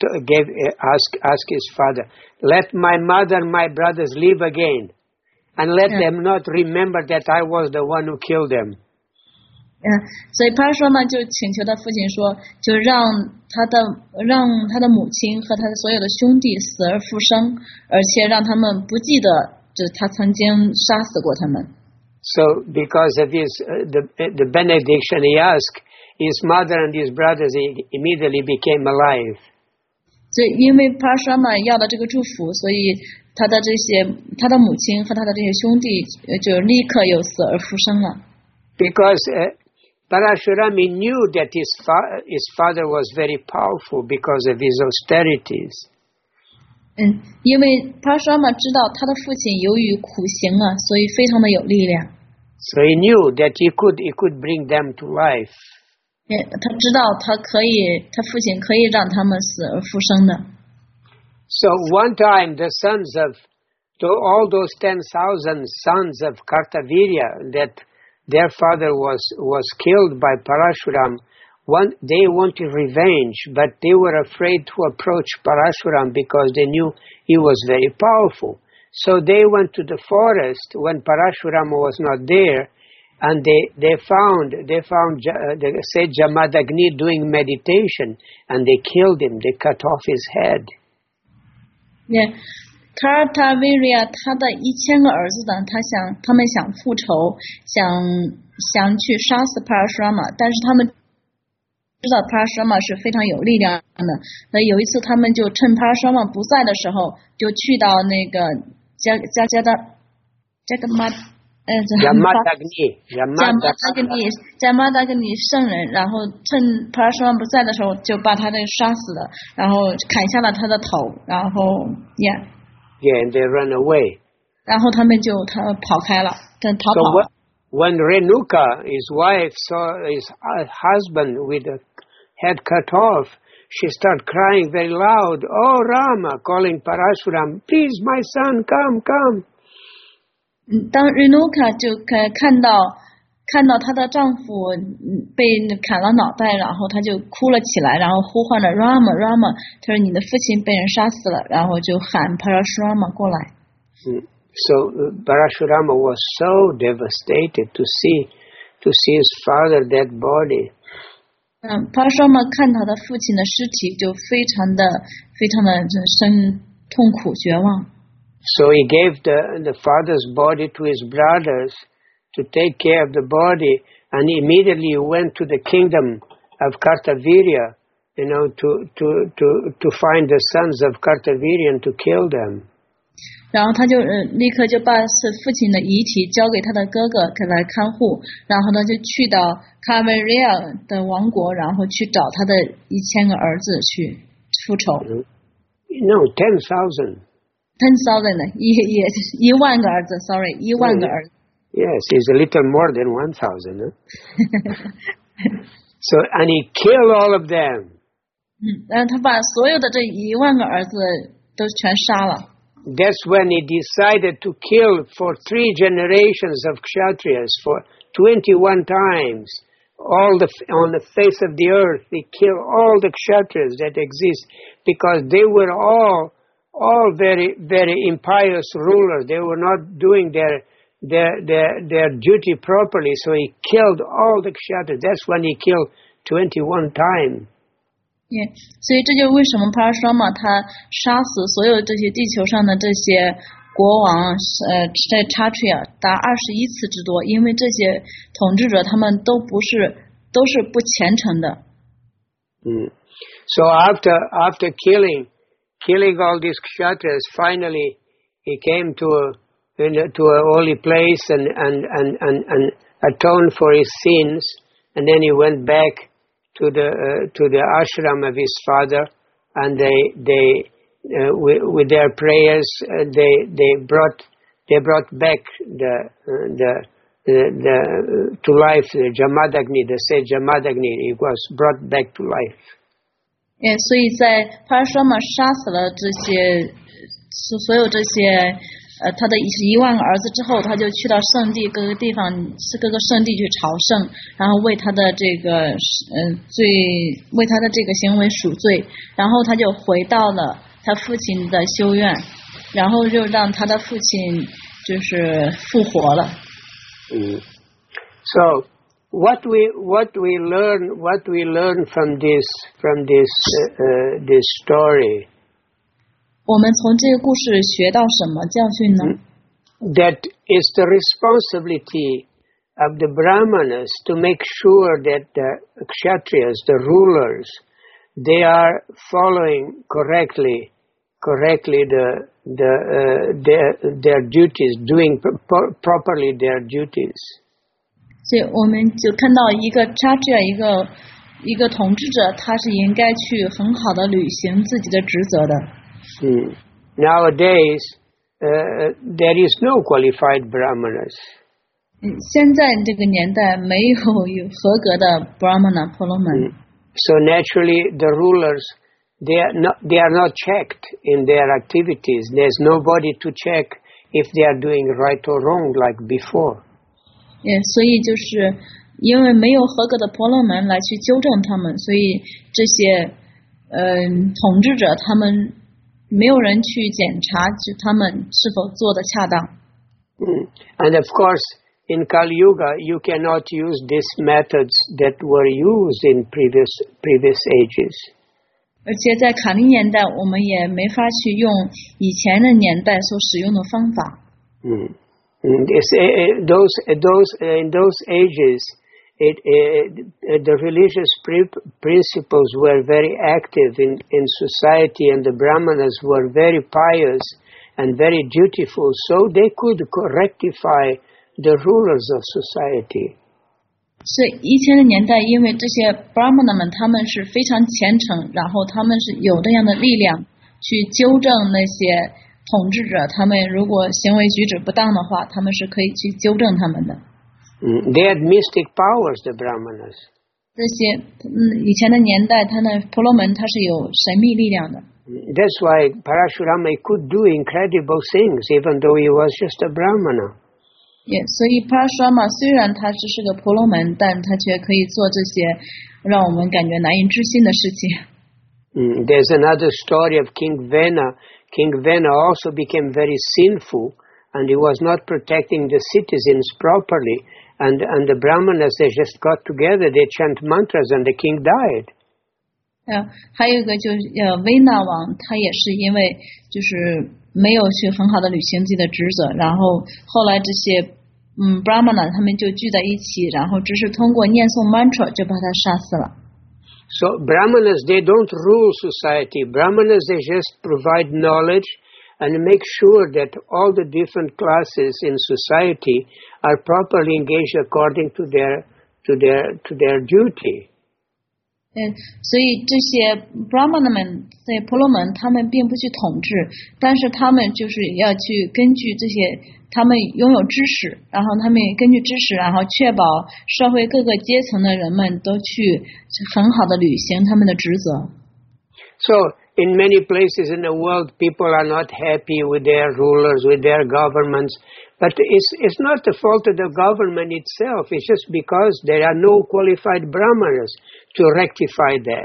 asked his father, "Let my mother and my brothers live again, and let them not remember that I was the one who killed them." 所以 Parashurama 就请求他父亲说，就让他的母亲和他的所有的兄弟死而复生，而且让他们不记得就他曾经杀死过他们。 So because of the benediction he asked, his mother and his brothers immediately became alive. 所以因为 Parashurama 要的这个祝福，所以他的母亲和他的这些兄弟就立刻又死而复生了。 Because Parashurama knew that his father was very powerful because of his austerities. 因为 Parashurama 知道他的父亲由于苦行啊，所以非常的有力量。 So he knew that he could bring them to life. 他知道他父亲可以让他们死而复生的。 So one time the sons of all those 10,000 sons of Kartavirya that their father was killed by Parashuram, they wanted revenge, but they were afraid to approach Parashuram because they knew he was very powerful. So they went to the forest when Parashuram was not there, and they found Seth Jamadagni doing meditation, and they killed him. They cut off his head. Yeah. Kartavirya 他的1000个儿子呢，他们想复仇，想去杀死 Parashurama， 但是他们知道 Parashurama 是非常有力量的。那有一次他们就趁 Parashurama 不在的时候，就去到那个加玛达格尼圣人，然后趁帕拉什拉不在的时候，就把他这个杀死了，然后砍下了他的头，然后 and they run away. 然后他们就跑开了，逃跑了。 When Renuka, his wife, saw his husband with the head cut off, she started crying very loud, "Oh Rama," calling Parashuram, "Please, my son, come." 当 Renuka 就看到她的丈夫被砍了脑袋，然后她就哭了起来，然后呼唤了 Rama， 她说你的父亲被人杀死了，然后就喊 Parashurama 过来。 So Parashurama was so devastated to see his father dead body. Parashurama 看他的父亲的尸体就非常的深痛苦绝望。 So he gave the father's body to his brothers to take care of the body, and immediately went to the kingdom of Kartavirya, to find the sons of Kartavirya and to kill them. 然后他就立刻就把父亲的遗体交给他的哥哥来看护，然后呢就去到卡维利亚的王国，然后去找他的1000个儿子去复仇。 No, 10,000. 10,000 呢，1万个儿子 ，sorry， 1万个儿子。 Yes, it's a little more than 1,000. Huh? So, and he killed all of them. 然后他把所有的这1万个儿子都全杀了。 That's when he decided to kill for 3 generations of Kshatriyas, for 21 times. On the face of the earth, he killed all the Kshatriyas that exist, because they were all very, very impious rulers. They were not doing their duty properly, so he killed all the Kshatriyas. That's when he killed 21 times. 所以这就为什么帕拉双嘛，他杀死所有这些地球上的这些国王，在查triya达21次之多，因为这些统治者他们都是不虔诚的。 So after killing all these kshatriyas, finally he came to a holy place and atoned for his sins, and then he went back to the ashram of his father, and they with their prayers they brought back the to life the Jamadagni, the sage Jamadagni. He was brought back to life. 所以在帕拉双嘛杀死了这些所有这些他的1万个儿子之后，他就去到圣地各个地方，各个圣地去朝圣，然后为他的这个为他的这个行为赎罪，然后他就回到了他父亲的修院，然后就让他的父亲就是复活了。 So what we learn from this story. 我们从这个故事学到什么教训呢？ That is the responsibility of the Brahmanas to make sure that the Kshatriyas, the rulers, they are following correctly their duties, doing properly their duties. 所以我们就看到一个 Kshatriya 一个统治者，他是应该去很好的履行自己的职责的。 Nowadays, there is no qualified brahmanas. 现在这个年代没有合格的 brahmana 婆罗门。 So naturally, the rulers they are not checked in their activities. There's nobody to check if they are doing right or wrong like before. 所以就是因为没有合格的婆罗门来去纠正他们，所以这些统治者他们。没有人去检查他们是否做得恰当。 And of course, in Kali Yuga, you cannot use these methods that were used in previous ages. 而且在卡利年代，我们也没法去用以前的年代所使用的方法。 In those ages, the religious principles were very active in society, and the Brahmanas were very pious and very dutiful, so they could rectify the rulers of society. 所以以前的年代，因为这些 Brahmana 们他们是非常虔诚，然后他们是有这样的力量去纠正那些统治者，他们如果行为举止不当的话，他们是可以去纠正他们的。 They had mystic powers, the Brahmanas. 这些以前的年代，他的婆罗门他是有神秘力量的。 That's why Parashurama could do incredible things, even though he was just a Brahmana. 所以 Parashurama 虽然他只是个婆罗门，但他却可以做这些让我们感觉难以置信的事情。 There's another story of King Vena. King Vena also became very sinful, and he was not protecting the citizens properly. And the Brahmanas, they just got together, they chant mantras, and the king died. 还有一个就是维纳王，他也是因为就是没有去很好的履行自己的职责，然后后来这些Brahmana 他们就聚在一起，然后只是通过念诵 mantra 就把他杀死了。 So Brahmanas, they don't rule society. Brahmanas, they just provide knowledge and make sure that all the different classes in society are properly engaged according to their duty. 所以这些 Brahmana 们这些婆罗门他们并不去统治，但是他们就是要去根据这些他们拥有知识，然后他们根据知识，然后确保社会各个阶层的人们都去很好的履行他们的职责。 So in many places in the world, people are not happy with their rulers, with their governments. But it's not the fault of the government itself. It's just because there are no qualified Brahmanas to rectify that.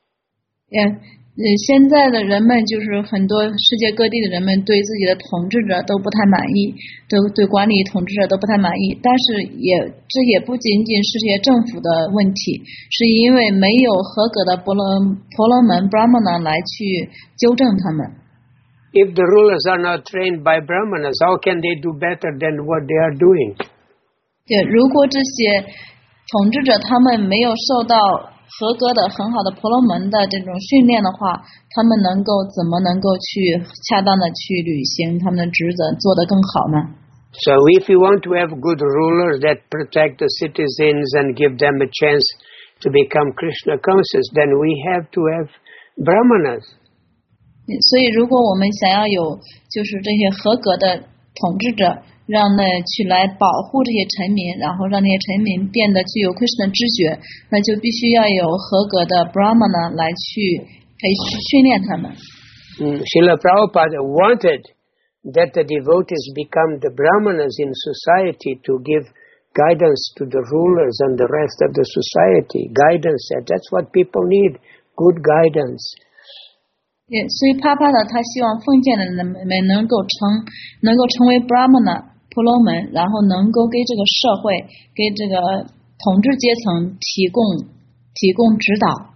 现在的人们就是很多世界各地的人们对自己的统治者都不太满意，都对管理统治者都不太满意。但是这也不仅仅是这些政府的问题，是因为没有合格的婆罗门 Brahmana 来去纠正他们。 If the rulers are not trained by Brahmanas, how can they do better than what they are doing? 如果这些统治者他们没有受到合格的很好的婆罗门的这种训练的话，他们怎么能够去恰当的去履行他们的职责，做得更好呢？ So if you want to have good rulers that protect the citizens and give them a chance to become Krishna conscious, then we have to have Brahmanas. 所以如果我们想要有就是这些合格的统治者，让去来保护这些臣民，然后让那些臣民变得具有 Krishna 知觉，那就必须要有合格的 Brahmana 来去训练他们。 Srila Prabhupada wanted that the devotees become the Brahmanas in society to give guidance to the rulers and the rest of the society. Guidance, that's what people need, good guidance. 所以帕帕的他希望奉献的人们能够成为 Brahmana 婆罗门，然后能够给这个社会给这个统治阶层提供指导。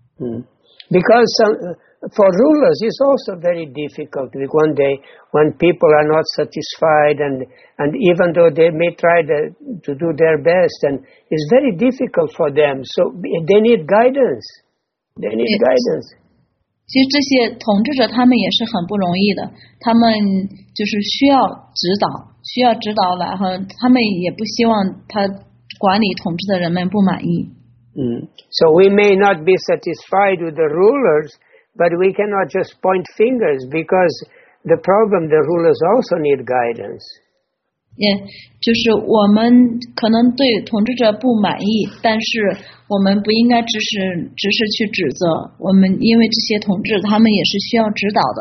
Because for rulers it's also very difficult. One day when people are not satisfied and even though they may try to do their best, and it's very difficult for them. So they need guidance. They need guidance. 其实这些统治者他们也是很不容易的，他们就是需要指导，然后他们也不希望他管理统治的人们不满意。 So we may not be satisfied with the rulers, but we cannot just point fingers because the rulers also need guidance. 就是我们可能对统治者不满意，但是我们不应该只是去指责我们，因为这些统治他们也是需要指导的。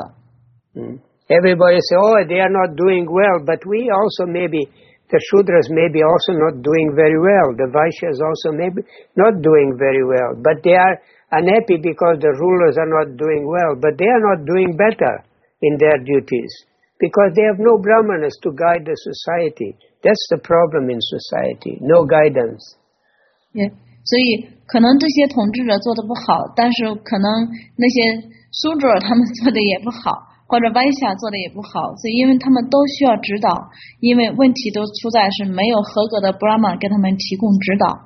Everybody say, oh, they are not doing well, but we also maybe, the Shudras maybe also not doing very well. The Vaishyas also maybe not doing very well, but they are unhappy because the rulers are not doing well, but they are not doing better in their duties. Because they have no Brahmanas to guide the society. That's the problem in society, no guidance. 所以可能这些统治者做得不好，但是可能那些苏者他们做的也不好，或者歪下做的也不好，所以因为他们都需要指导，因为问题都出在是没有合格的 Brahman 给他们提供指导。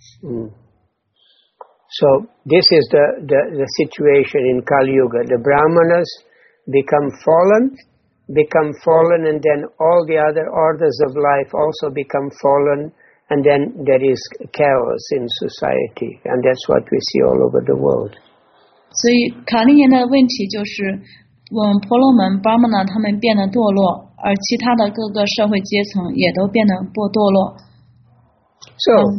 So this is the situation in Kali Yuga. The Brahmanas become fallen become fallen, and then all the other orders of life also become fallen, and then there is chaos in society, and that's what we see all over the world. 所以卡利年的问题就是，婆罗门 Brahmana 他们变得堕落，而其他的各个社会阶层也都变得堕落。 So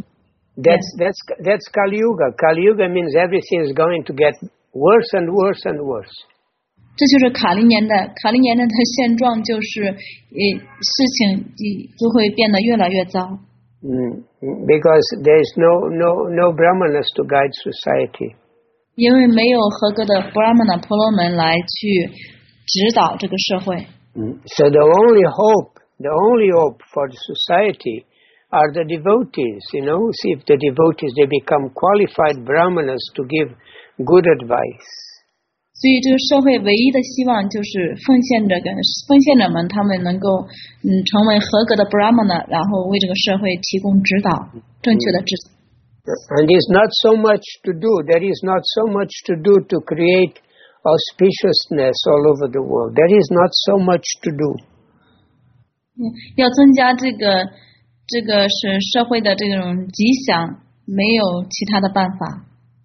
that's Kali Yuga. Kali Yuga means everything is going to get worse and worse and worse. 这就是卡利年代的现状，就是事情就会变得越来越糟。 Because there is no brahmanas to guide society. 因为没有合格的 Brahmana 婆罗门来去指导这个社会。 So the only hope for the society are the devotees. See if the devotees they become qualified brahmanas to give good advice. 所以这个社会唯一的希望就是奉献者们他们能够成为合格的 Brahmana， 然后为这个社会提供指导，正确的指导。 And there is not so much to do. There is not so much to do to create auspiciousness all over the world. There is not so much to do. 要增加这个是社会的这种吉祥，没有其他的办法。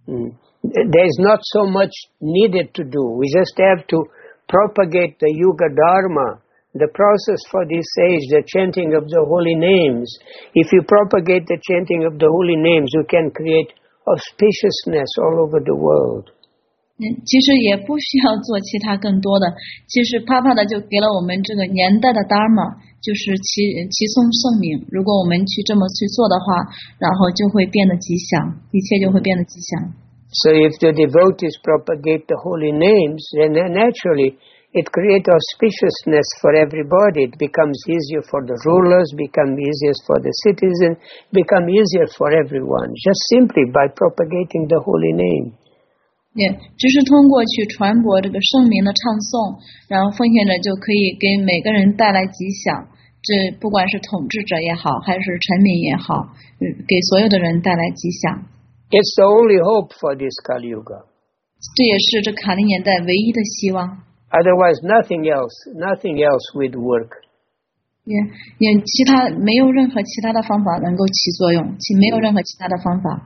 There is not so much needed to do. We just have to propagate the Yuga Dharma, the process for this age, the chanting of the holy names. If you propagate the chanting of the holy names, you can create auspiciousness all over the world. 其实也不需要做其他更多的，其实帕帕的就给了我们这个年代的 Dharma， 就是齐颂圣名。如果我们这么去做的话，然后就会变得吉祥，一切就会变得吉祥。 So if the devotees propagate the holy names, then naturally it creates auspiciousness for everybody. It becomes easier for the rulers, becomes easier for the citizens, becomes easier for everyone, just simply by propagating the holy name. 只是通过去传播这个圣名的唱诵，然后奉献者就可以给每个人带来吉祥。这不管是统治者也好，还是臣民也好，给所有的人带来吉祥。 It's the only hope for this Kali Yuga. 这也是这卡利年代唯一的希望。 Otherwise, nothing else would work. 其他没有任何其他的方法能够起作用，没有任何其他的方法。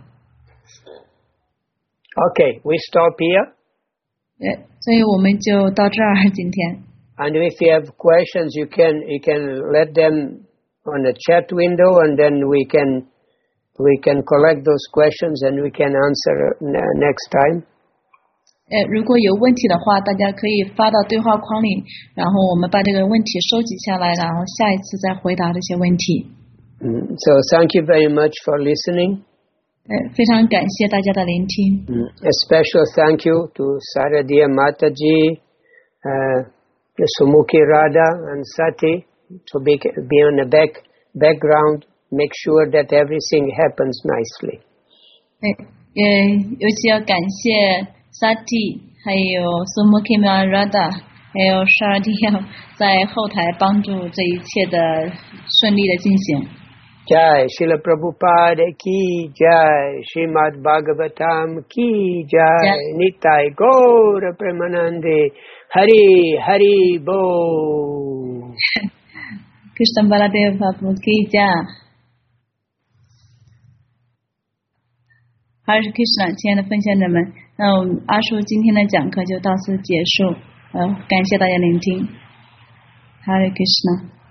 Okay, we stop here. 所以我们就到这儿今天。 And if you have questions, you can let them on the chat window, and then we can collect those questions and we can answer next time. 如果有问题的话，大家可以发到对话框里，然后我们把这个问题收集下来，然后下一次再回答这些问题。 So thank you very much for listening. 非常感谢大家的聆听。 A special thank you to Saradiya Mataji, Sumukhi Radha and Sati to be on the background, make sure that everything happens nicely. 尤其要感谢 Sati 还有 Sumukhi Radha 还有 Saradiya 在后台帮助这一切的顺利的进行。 Jai Srila Prabhupada ki jai, Srimad Bhagavatam ki jai, Nitai Gaura Premanande, Hari Hari Bo. Krishna Baladev Prabhu ki jai. Hare Krishna， 亲爱的分享者们，那我们阿叔今天的讲课就到此结束，感谢大家聆听。Hare Krishna。